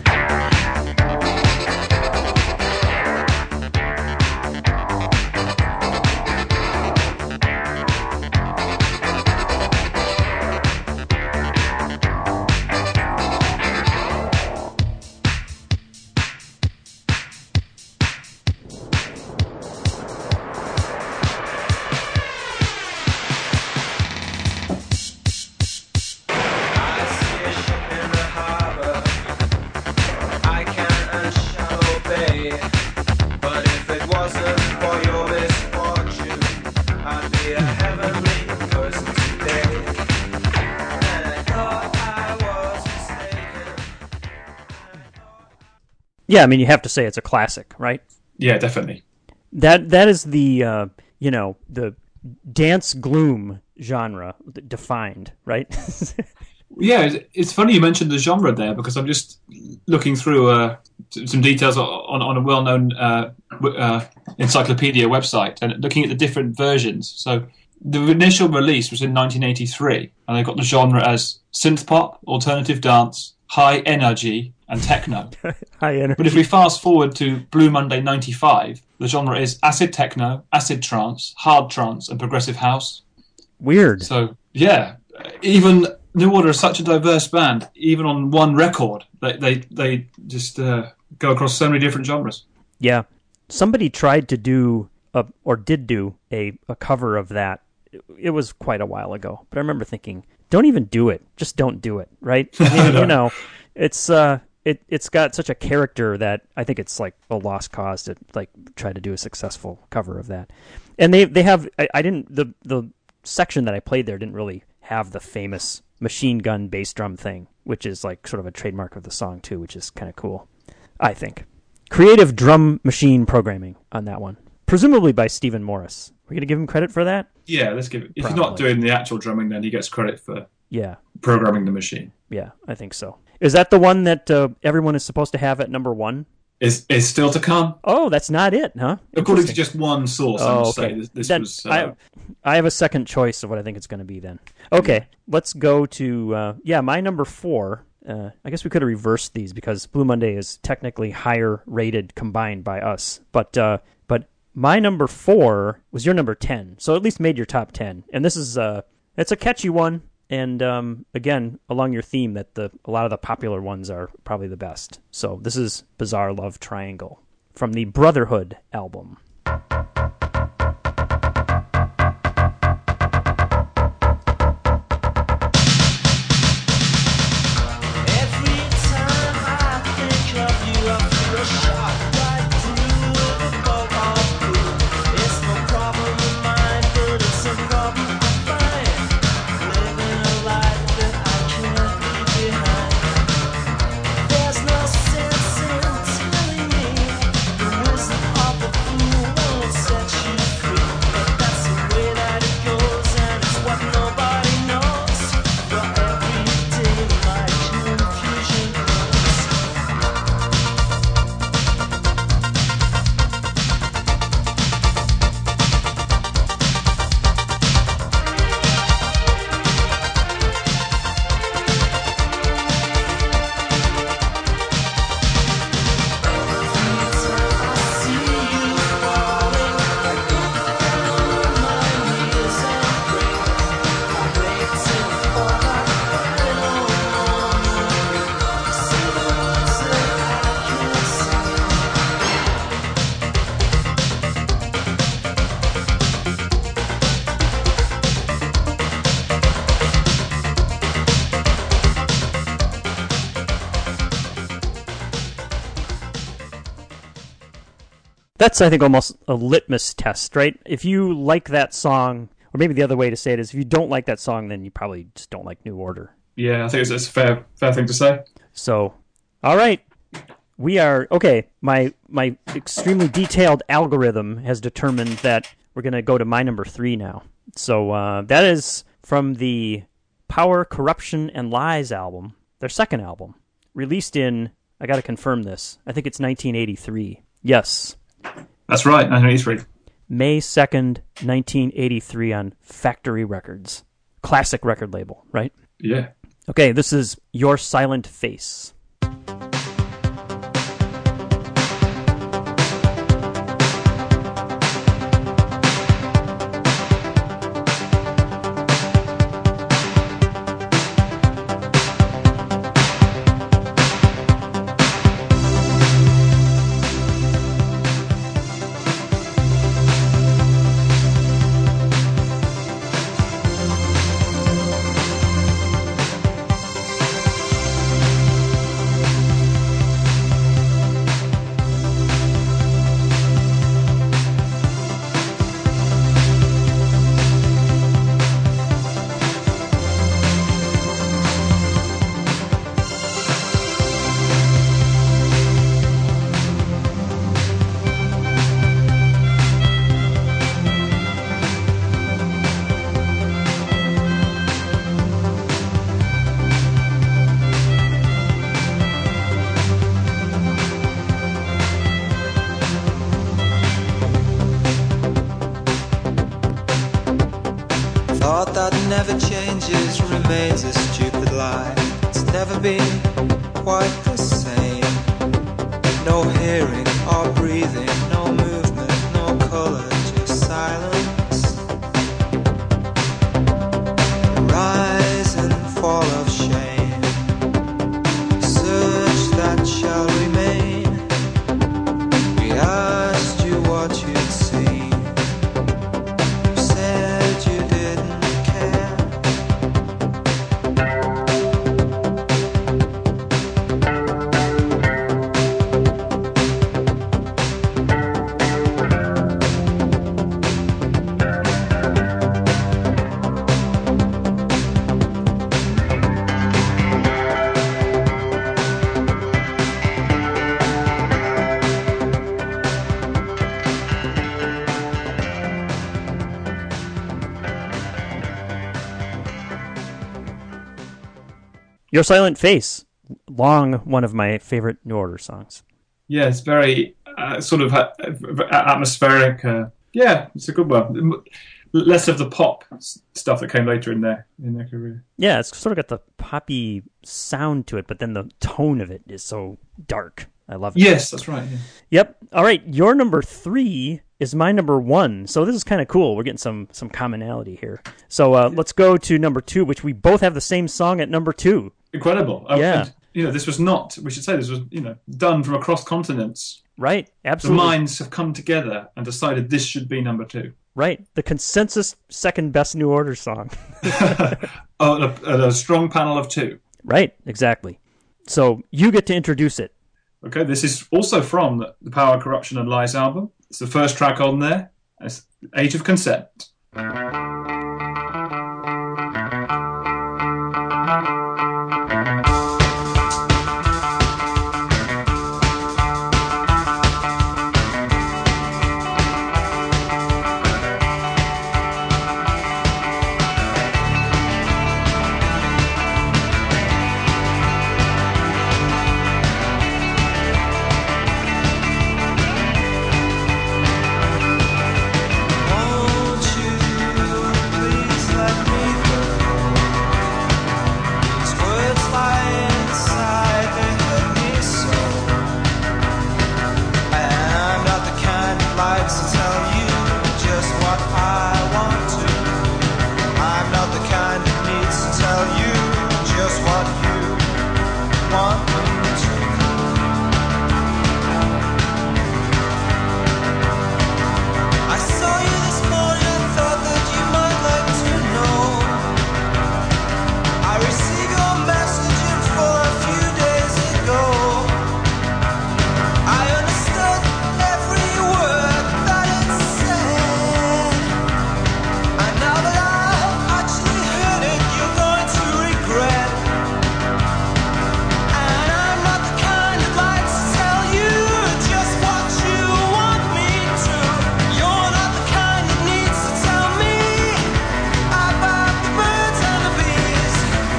I see a ship in the harbor. I can and shall obey. But if it wasn't for your misfortune, I'd be a heavenly person today. And I thought I was mistaken. Yeah, I mean you have to say it's a classic, right? Yeah, definitely. That that is the uh, you know the dance gloom genre defined, right? Yeah, it's- it's funny you mentioned the genre there because I'm just looking through uh, s- some details on, on a well-known uh, w- uh, encyclopedia website and looking at the different versions. So the initial release was in nineteen eighty-three, and they got the genre as synth pop, alternative dance, high energy, and techno. High energy. But if we fast forward to Blue Monday ninety-five, the genre is acid techno, acid trance, hard trance, and progressive house. Weird. So, yeah, even New Order is such a diverse band, even on one record, they they, they just uh, go across so many different genres. Yeah. Somebody tried to do, a, or did do, a, a cover of that. It, it was quite a while ago. But I remember thinking, don't even do it. Just don't do it, right? I mean, you know, it's uh, it, it's got such a character that I think it's like a lost cause to like try to do a successful cover of that. And they they have, I, I didn't, the, the section that I played there didn't really have the famous machine gun bass drum thing, which is like sort of a trademark of the song too, which is kind of cool, I think. Creative drum machine programming on that one, presumably by Stephen Morris. We're gonna give him credit for that. Yeah, let's give it. If he's Probably. not doing the actual drumming, then he gets credit for Yeah, programming the machine. yeah, I think so. Is that the one that uh, everyone is supposed to have at number one? Is is still to come. Oh, that's not it, huh? According to just one source, I Oh, must okay. say this, this Then was. Uh, I, I have a second choice of what I think it's going to be then. Okay, let's go to, uh, yeah, my number four. Uh, I guess we could have reversed these because Blue Monday is technically higher rated combined by us. But uh, but my number four was your number ten, so at least made your top ten. And this is uh, it's a catchy one. And um, again, along your theme that the a lot of the popular ones are probably the best. So this is Bizarre Love Triangle from the Brotherhood album. Every time I think of you, I feel a shot right through the bolt of blue. It's no problem of mine, but it's a problem I find. Living a life that I can't leave behind. There's no sense in telling me the wisdom of the fool won't set you free. But that's the way that it goes, and it's what nobody knows. But every day my confusion grows. I see you falling, I go down on my knees and pray. I'm waiting for that final moment. Say the words that I can't say. That's, I think, almost a litmus test, right? If you like that song, or maybe the other way to say it is if you don't like that song, then you probably just don't like New Order. yeah, I think it's, it's a fair fair thing to say. So, all right. We are, okay, my my extremely detailed algorithm has determined that we're going to go to my number three now. So uh, that is from the Power, Corruption, and Lies album, their second album, released in, I got to confirm this, I think it's nineteen eighty-three. Yes. That's right, nineteen eighty-three. May second, nineteen eighty-three on Factory Records. Classic record label, right? Yeah. Okay, this is Your Silent Face. Thought that never changes remains a stupid lie. It's never been quite the same. No hearing or breathing, no movement, no color, just silence. Rise and fall of shame. Search that shall remain. We asked you what you'd seen. You said you didn't care. Your Silent Face, long one of my favorite New Order songs. Yeah, it's very uh, sort of uh, atmospheric. Uh, yeah, it's a good one. Less of the pop stuff that came later in their in their career. Yeah, it's sort of got the poppy sound to it, but then the tone of it is so dark. I love it. Yes, that's right. Yeah. Yep. All right, your number three is my number one. So this is kind of cool. We're getting some some commonality here. So uh, let's go to number two, which we both have the same song at number two. Incredible. Uh, Yeah. and, you know, this was not. We should say this was you know done from across continents. Right. The Absolutely. minds have come together and decided this should be number two. Right. The consensus second best New Order song. Oh, a, a strong panel of two. Right. Exactly. So you get to introduce it. Okay, this is also from the the Power, Corruption and Lies album. It's the first track on there. It's Age of Consent. Won't you please let me go? These words lie inside, they hurt me so. I'm not the kind that likes to tell you just what I want to. I'm not the kind that needs to tell you just what you want me to. I saw you this morning and thought that you might like to know. I received your message info a few days ago. I understood every word that it said. And now that I've actually heard it, you're going to regret. And I'm not the kind that likes to tell you just what you want me to. You're not the kind that needs to tell me about the birds and the bees.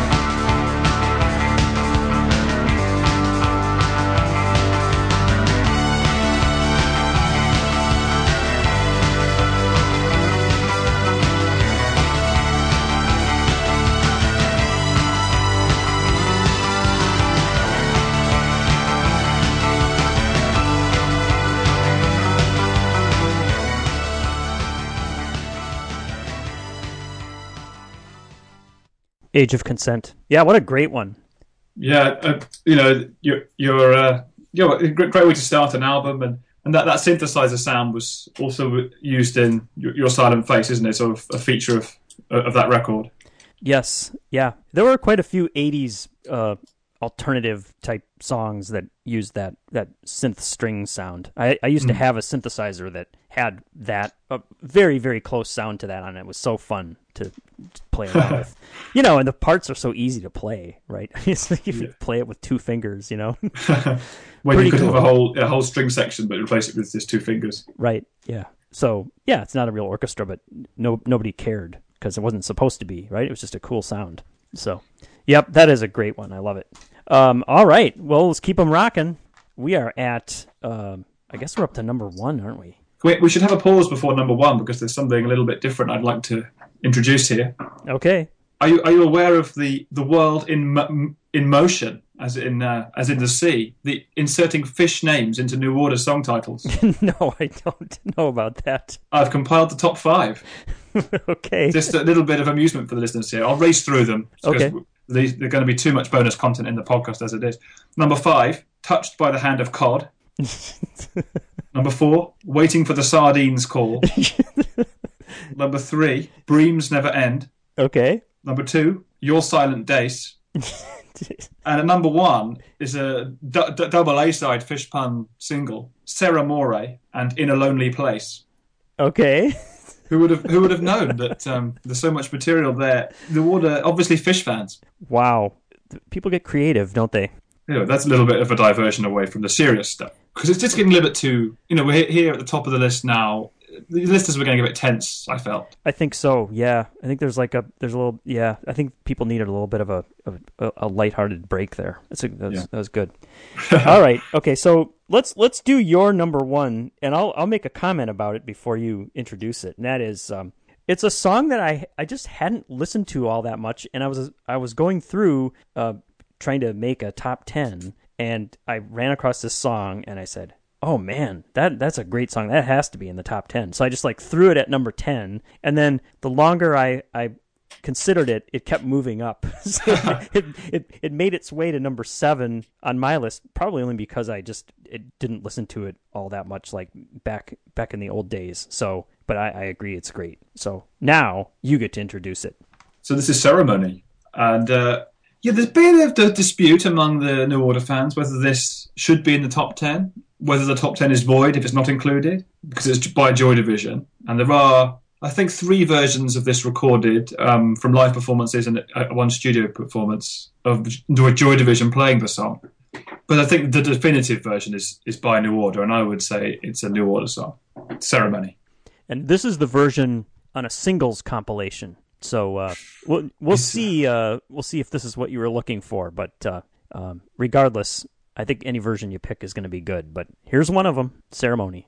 Age of Consent. Yeah, what a great one. Yeah, uh, you know, you're, you're, uh, you're a great, great way to start an album, and, and that, that synthesizer sound was also used in your, your Silent Face, isn't it? Sort of a feature of of that record. Yes, yeah. There were quite a few eighties uh, alternative type songs that used that, that synth string sound. I, I used to have a synthesizer that had that a very, very close sound to that on it. It was so fun to play around with. You know, and the parts are so easy to play, right? It's like if you Yeah. play it with two fingers, you know? When Pretty you could cool. have a whole a whole string section, but replace it with just two fingers. Right, yeah. So, yeah, it's not a real orchestra, but no nobody cared because it wasn't supposed to be, right? It was just a cool sound. So, yep, that is a great one. I love it. Um, all right, well, let's keep them rocking. We are at, um, I guess we're up to number one, aren't we? We, we should have a pause before number one because there's something a little bit different I'd like to introduce here. Okay. Are you are you aware of the, the world in mo- in motion, as in uh, as in the sea, the inserting fish names into New Order song titles? No, I don't know about that. I've compiled the top five. Okay. Just a little bit of amusement for the listeners here. I'll race through them because Okay. these, they're going to be too much bonus content in the podcast as it is. Number five, Touched by the Hand of Cod. Number four, Waiting for the Sardines Call. Number three, Breams Never End. Okay. Number two, Your Silent Days. And at number one is a d- d- double A-side fish pun single, Sarah More and In a Lonely Place. Okay. Who would have who would have known that um, there's so much material there? The Order, obviously fish fans. Wow. People get creative, don't they? You know, that's a little bit of a diversion away from the serious stuff because it's just getting a little bit too. You know, we're here at the top of the list now. the listeners were getting a bit tense, I felt. I think so. Yeah, I think there's like a there's a little yeah. I think people needed a little bit of a a, a lighthearted break there. That's a, that's, Yeah. that was good. All right, okay. So let's let's do your number one, and I'll I'll make a comment about it before you introduce it. And that is, um, it's a song that I I just hadn't listened to all that much, and I was I was going through uh trying to make a top ten, and I ran across this song, and I said, oh man, that that's a great song. That has to be in the top ten. So I just like threw it at number ten, and then the longer I, I considered it, it kept moving up. So it, it it made its way to number seven on my list, probably only because I just it didn't listen to it all that much, like back back in the old days. So, but I, I agree, it's great. So now you get to introduce it. So this is Ceremony. And uh, yeah, there's been a bit of dispute among the New Order fans whether this should be in the top ten. Whether the top ten is void if it's not included, because it's by Joy Division. And there are, I think, three versions of this recorded um, from live performances and uh, one studio performance of Joy Division playing the song. But I think the definitive version is, is by New Order, and I would say it's a New Order song, Ceremony. And this is the version on a singles compilation. So uh, we'll we'll see uh, we'll see if this is what you were looking for. But uh, um, regardless, I think any version you pick is going to be good, but here's one of them, Ceremony.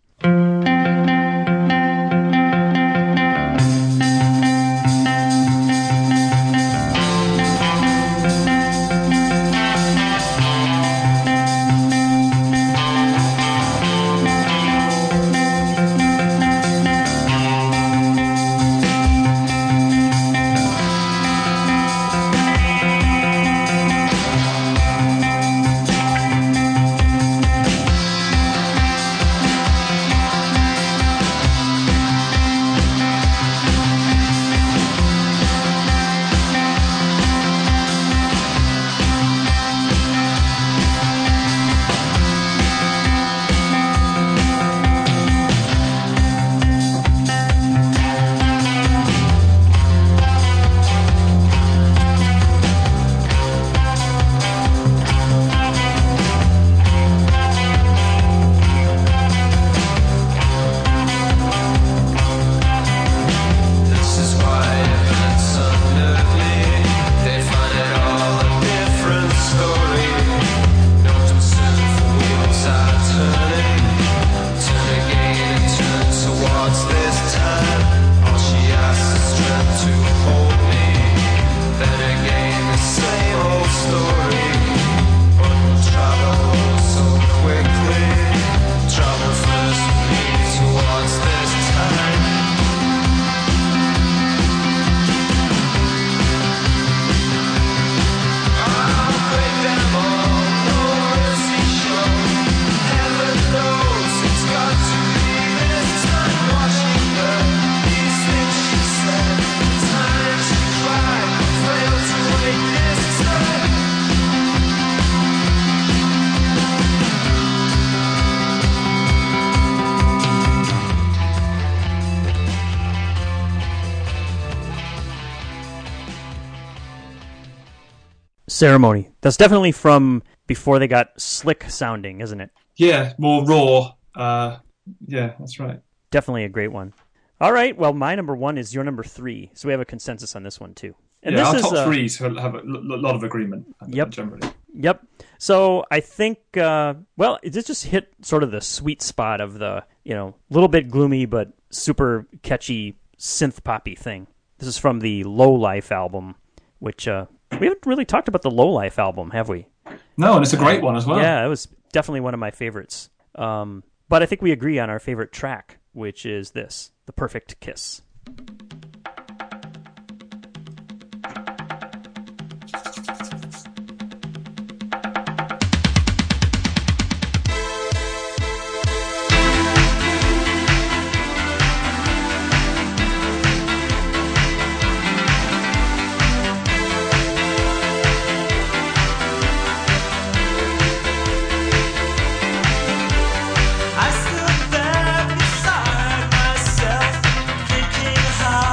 This is why it's unnerving. They find it all a different story. No concern for wheels are turning. Turn again and turn towards this time. All she asks is strength to hold me. Then again the same old story. But we'll travel so quickly. Travel first with me towards this time. Ceremony. That's definitely from before they got slick sounding, isn't it? Yeah, more raw. Uh, yeah, that's right. Definitely a great one. All right, well, my number one is your number three, so we have a consensus on this one too. And yeah, this our is, top uh, threes have have a l- lot of agreement. I think, Yep. generally. Yep. So I think, uh, well, it just hit sort of the sweet spot of the, you know, little bit gloomy but super catchy synth poppy thing. This is from the Low Life album, which uh, we haven't really talked about the Low Life album, have we? No, and it's a great one as well. Yeah, it was definitely one of my favorites. Um, but I think we agree on our favorite track, which is this, The Perfect Kiss. I stood there beside myself, thinking how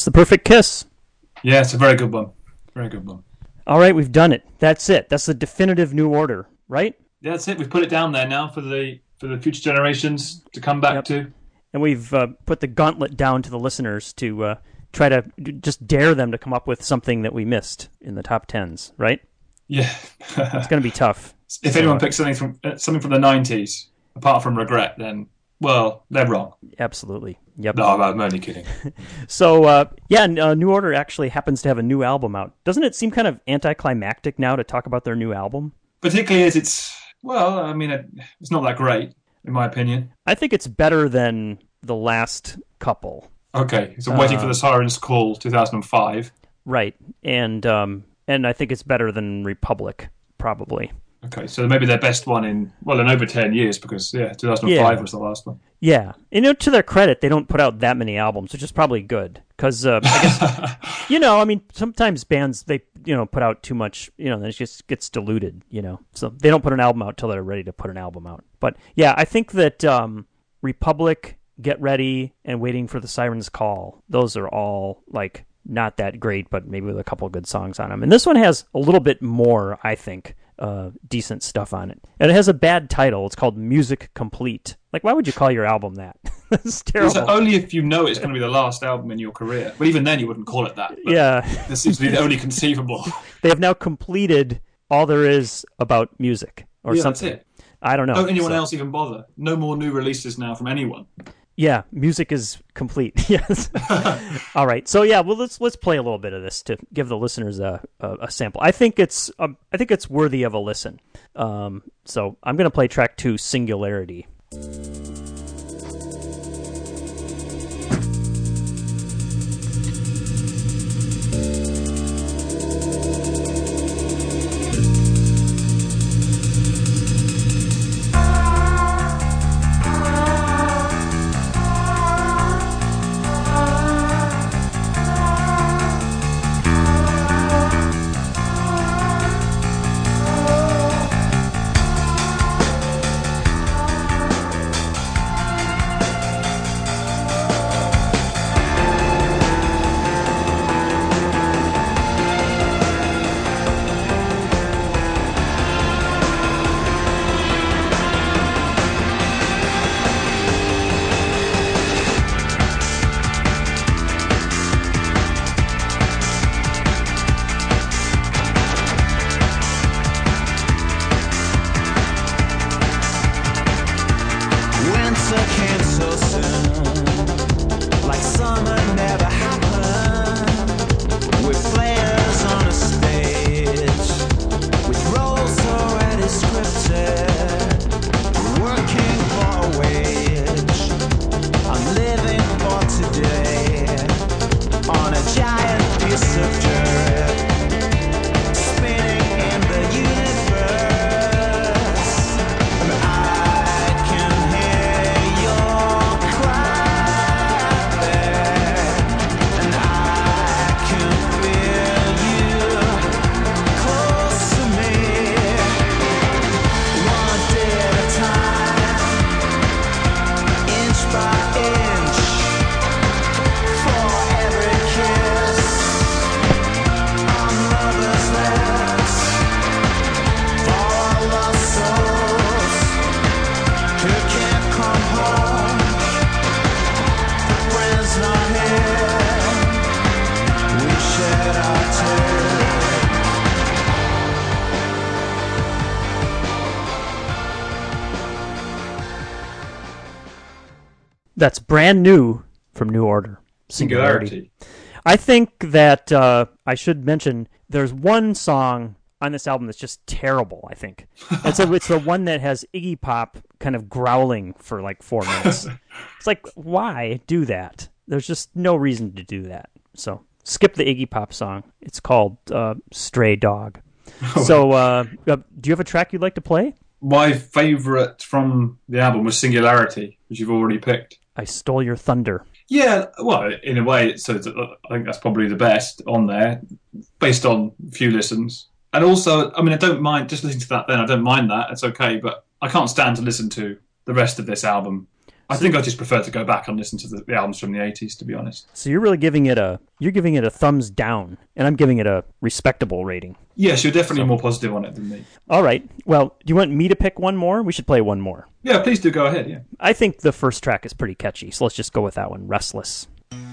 That's the perfect kiss. Yeah, it's a very good one. Very good one. All right, we've done it. That's it. That's the definitive New Order, right? Yeah, that's it. We've put it down there now for the for the future generations to come back Yep. to. And we've uh, put the gauntlet down to the listeners to uh, try to d- just dare them to come up with something that we missed in the top tens, right? Yeah. It's going to be tough. If So, anyone uh, picks something from uh, something from the nineties, apart from Regret, then well, they're wrong. Absolutely. Yep. No, I'm only kidding. So, uh, yeah, n- uh, New Order actually happens to have a new album out. Doesn't it seem kind of anticlimactic now to talk about their new album? Particularly as it's well, I mean, it, it's not that great in my opinion. I think it's better than the last couple. Okay, so I'm waiting for the Siren's Call, two thousand five. Right. And um, and I think it's better than Republic, probably. Okay, so maybe their best one in well in over ten years because yeah, two thousand five Yeah. was the last one. Yeah. You know, to their credit, they don't put out that many albums, which is probably good. Because, uh, I guess, you know, I mean, sometimes bands, they, you know, put out too much, you know, then it just gets diluted, you know. So they don't put an album out till they're ready to put an album out. But, yeah, I think that um, Republic, Get Ready, and Waiting for the Siren's Call, those are all, like, not that great, but maybe with a couple good songs on them. And this one has a little bit more, I think, uh, decent stuff on it. And it has a bad title. It's called Music Complete. Like, why would you call your album that? It's terrible. So only if you know it's going to be the last album in your career. But even then, you wouldn't call it that. But Yeah. this seems to be the only conceivable. They have now completed all there is about music or Yeah, that's something. it. I don't know. Don't anyone So, else even bother? No more new releases now from anyone. Yeah, music is complete. Yes. All right. So yeah, well let's let's play a little bit of this to give the listeners a a, a sample. I think it's um, I think it's worthy of a listen. Um, so I'm going to play track two, Singularity. Winter came so soon, like summer never happened. With players on a stage, with roles already scripted, working for a wage. I'm living for today, on a giant piece of dirt, spinning in the universe. And I can hear your cry there, and I can feel you close to me. One day at a time, inch by inch, for every kiss on lovers' lips, for all lost souls who can't come home, for friends not here, we shed our tears. That's brand new from New Order. Singularity. I think that uh, I should mention there's one song on this album that's just terrible, I think. It's, a, it's the one that has Iggy Pop kind of growling for like four minutes. It's like, why do that? There's just no reason to do that. So skip the Iggy Pop song. It's called uh, Stray Dog. So uh, uh, do you have a track you'd like to play? My favourite from the album was Singularity, which you've already picked. I Stole Your Thunder. Yeah, well, in a way, it's, it's, I think that's probably the best on there, based on a few listens. And also, I mean, I don't mind just listening to that then. I don't mind that. It's okay. But I can't stand to listen to the rest of this album I think I just prefer to go back and listen to the, the albums from the eighties, to be honest. So you're really giving it a you're giving it a thumbs down, and I'm giving it a respectable rating. Yes, you're definitely more positive on it than me. All right. Well, do you want me to pick one more? We should play one more. Yeah, please do go ahead, yeah. I think the first track is pretty catchy, so let's just go with that one, Restless.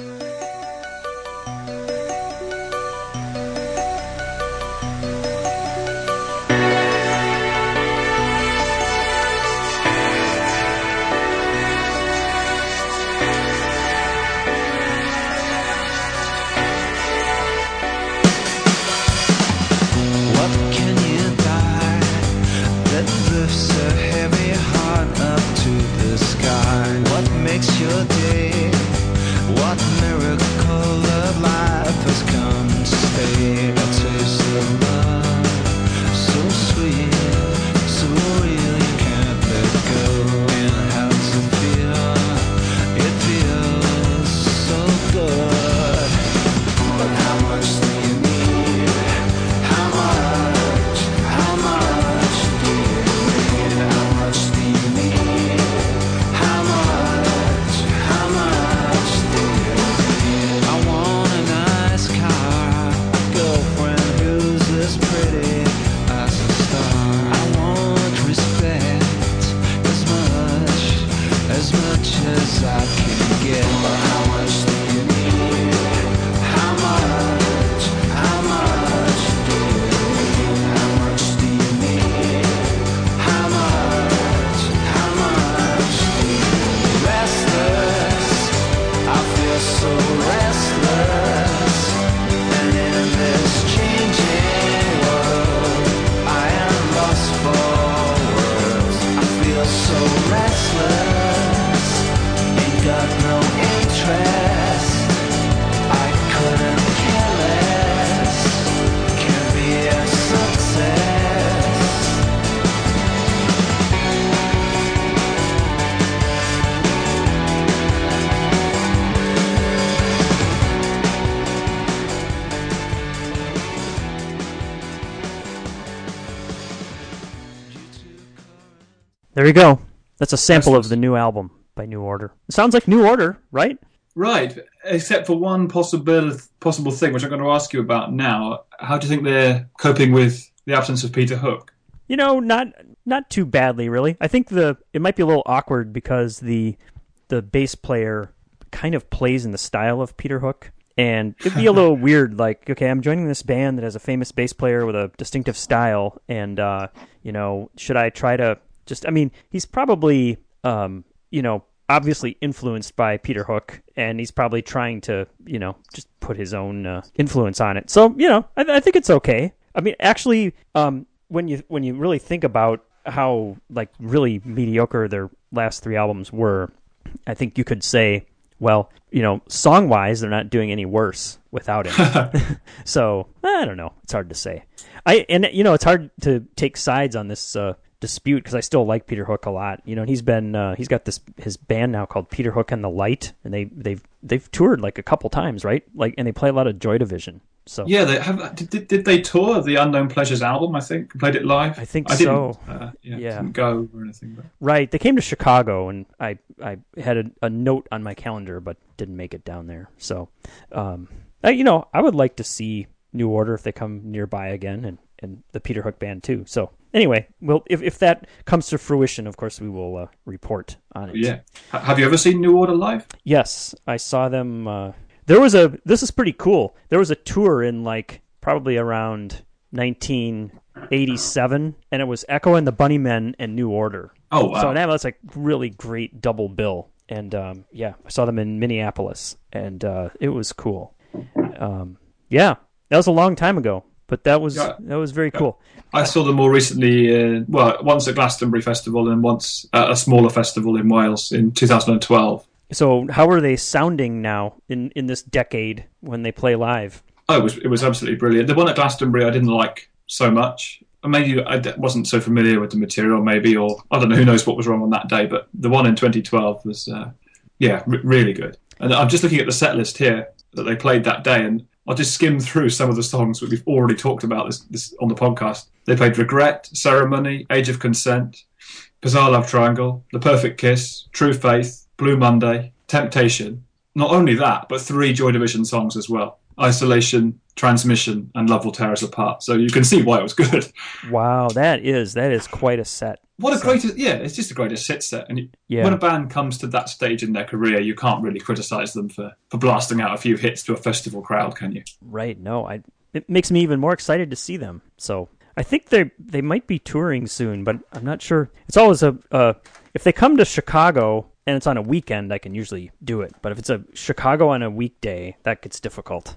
What can you buy that lifts a heavy heart up to the sky? What makes your day? What miracle of life has come to stay? A taste of love, so sweet, so real you can't let go. And how does it feel? It feels so good. But how much do you need? How much? How much do you need? How much do you need? How much? How much do you need? I want a nice car, a girlfriend who's as pretty as a star. I want respect as much, as much as I can get. But how much do you need? How much? How much do you need? How much do you need? How much? How much do you need? Restless, I feel so restless. And in this changing world, I am lost for words. I feel so restless, ain't got no interest. I couldn't care less, can't be a success. There you go. That's a sample Restless. of the new album by New Order. It sounds like New Order, right? Right, except for one possible possible thing, which I'm going to ask you about now. How do you think they're coping with the absence of Peter Hook? You know, not not too badly, really. I think the it might be a little awkward because the the bass player kind of plays in the style of Peter Hook, and it'd be a little weird. Like, okay, I'm joining this band that has a famous bass player with a distinctive style, and uh, you know, should I try to just? I mean, he's probably um, you know, obviously influenced by Peter Hook, and he's probably trying to, you know, just put his own uh, influence on it. So, you know, I, I think it's okay. I mean, actually, um, when you when you really think about how like really mediocre their last three albums were, I think you could say, well, you know, song wise, they're not doing any worse without him. So I don't know. It's hard to say. I and you know, it's hard to take sides on this uh, dispute because I still like Peter Hook a lot. You know, and he's been uh, he's got this his band now called Peter Hook and the Light, and they they've they've toured like a couple times, right? Like, and they play a lot of Joy Division. So Yeah, they have. Did, did, did they tour the Unknown Pleasures album? I think played it live. I think I so. Didn't, uh, yeah, Yeah. didn't go or anything. But. right, they came to Chicago, and I I had a, a note on my calendar, but didn't make it down there. So, um, I, you know, I would like to see New Order if they come nearby again, and, and the Peter Hook band too. So anyway, well, if if that comes to fruition, of course we will uh, report on it. Yeah. H- have you ever seen New Order live? Yes, I saw them. Uh, there was a. This is pretty cool. There was a tour in like probably around nineteen eighty-seven, and it was Echo and the Bunnymen and New Order. Oh, wow. So that was like really great double bill. And um, yeah, I saw them in Minneapolis, and uh, it was cool. Um, yeah, that was a long time ago, but that was Yeah. that was very cool. I saw them more recently, uh, well, once at Glastonbury Festival and once at a smaller festival in Wales in two thousand twelve. So how are they sounding now in, in this decade when they play live? Oh, it was it was absolutely brilliant. The one at Glastonbury I didn't like so much. Maybe I d- wasn't so familiar with the material, maybe, or I don't know, who knows what was wrong on that day. But the one in twenty twelve was, uh, yeah, r- really good. And I'm just looking at the set list here that they played that day, and I'll just skim through some of the songs that we've already talked about this, this on the podcast. They played Regret, Ceremony, Age of Consent, Bizarre Love Triangle, The Perfect Kiss, True Faith, Blue Monday, Temptation. Not only that, but three Joy Division songs as well. Isolation, Transmission, and Love Will Tear Us Apart. So you can see why it was good. Wow, that is that is quite a set. What a great, yeah, it's just the greatest hit set. And Yeah. when a band comes to that stage in their career, you can't really criticise them for, for blasting out a few hits to a festival crowd, can you? Right. No, I. It makes me even more excited to see them. So I think they they might be touring soon, but I'm not sure. It's always a uh, if they come to Chicago and it's on a weekend, I can usually do it. But if it's a Chicago on a weekday, that gets difficult.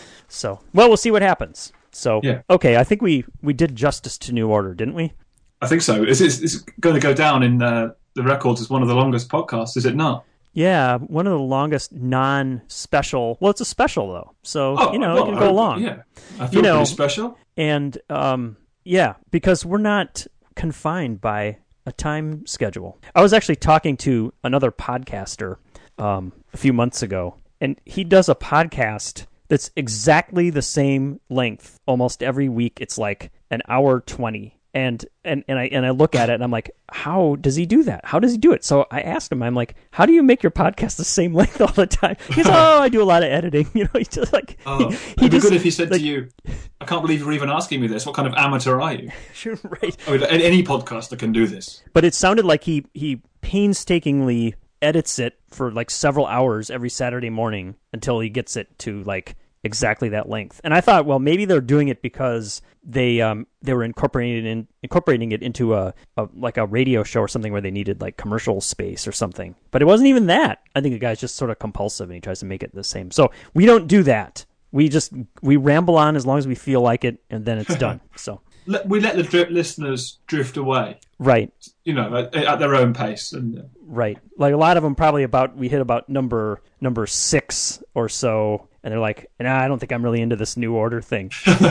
So well, we'll see what happens. So Yeah. okay, I think we we did justice to New Order, didn't we? I think so. It's, it's, it's going to go down in uh, the records as one of the longest podcasts, is it not? Yeah, one of the longest non-special. Well, it's a special though, so Oh, you know well, it can go I- long. Yeah, I feel You know- pretty special. And um, yeah, because we're not confined by a time schedule. I was actually talking to another podcaster um, a few months ago, and he does a podcast that's exactly the same length almost every week. It's like an hour twenty. And, and and I and I look at it and I'm like, how does he do that? How does he do it? So I asked him, I'm like, how do you make your podcast the same length all the time? He goes, oh, I do a lot of editing. You know, he's just like, Oh, he, it'd be just, good if he said like- to you, I can't believe you're even asking me this. What kind of amateur are you? right. I mean, a- any podcaster can do this. But it sounded like he he painstakingly edits it for like several hours every Saturday morning until he gets it to like exactly that length. And I thought, well, maybe they're doing it because they um they were incorporating it in incorporating it into a, a like a radio show or something where they needed like commercial space or something. But it wasn't even that. I think the guy's just sort of compulsive and he tries to make it the same. So we don't do that. We just we ramble on as long as we feel like it, and then it's done. So Let, we let the drip listeners drift away, right. you know, at, at their own pace. And uh, Right. Like a lot of them probably about, we hit about number number six or so, and they're like, nah, I don't think I'm really into this New Order thing.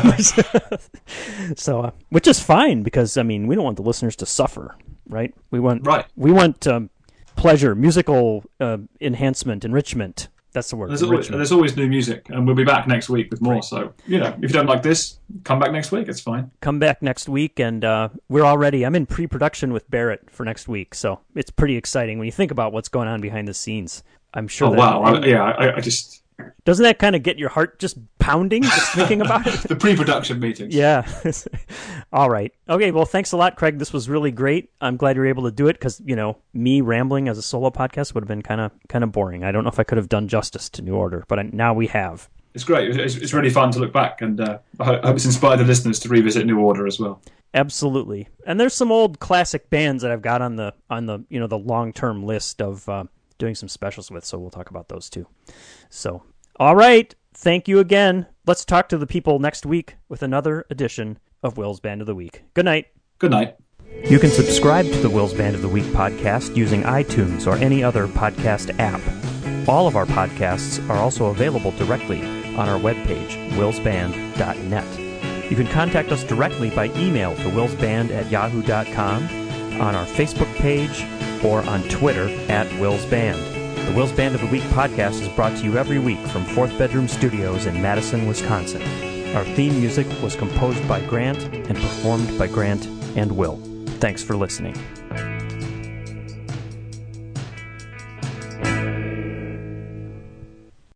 so, uh, which is fine because, I mean, we don't want the listeners to suffer, right? We want, Right. we want um, pleasure, musical uh, enhancement, enrichment. That's the word. there's always, enrichment. there's always new music, and we'll be back next week with more. So, you know, if you don't like this, come back next week. It's fine. Come back next week, and uh, we're already, I'm in pre-production with Barrett for next week, so it's pretty exciting when you think about what's going on behind the scenes. I'm sure Oh, that, wow. I, yeah, I, I just... doesn't that kind of get your heart just pounding just thinking about it? The pre-production meetings. Yeah. All right. Okay, well, thanks a lot, Craig. This was really great. I'm glad you were able to do it because, you know, me rambling as a solo podcast would have been kind of kind of boring. I don't know if I could have done justice to New Order, but I, now we have. It's great. It's, it's really fun to look back, and uh, I hope I hope it's inspired the listeners to revisit New Order as well. Absolutely. And there's some old classic bands that I've got on the on the, you know, the long-term list of uh, doing some specials with, so we'll talk about those too. So, all right. Thank you again. Let's talk to the people next week with another edition of Will's Band of the Week. Good night. Good night. You can subscribe to the Will's Band of the Week podcast using iTunes or any other podcast app. All of our podcasts are also available directly on our webpage, wills band dot net. You can contact us directly by email to willsband at yahoo dot com, on our Facebook page, or on Twitter at willsband. The Will's Band of the Week podcast is brought to you every week from Fourth Bedroom Studios in Madison, Wisconsin. Our theme music was composed by Grant and performed by Grant and Will. Thanks for listening.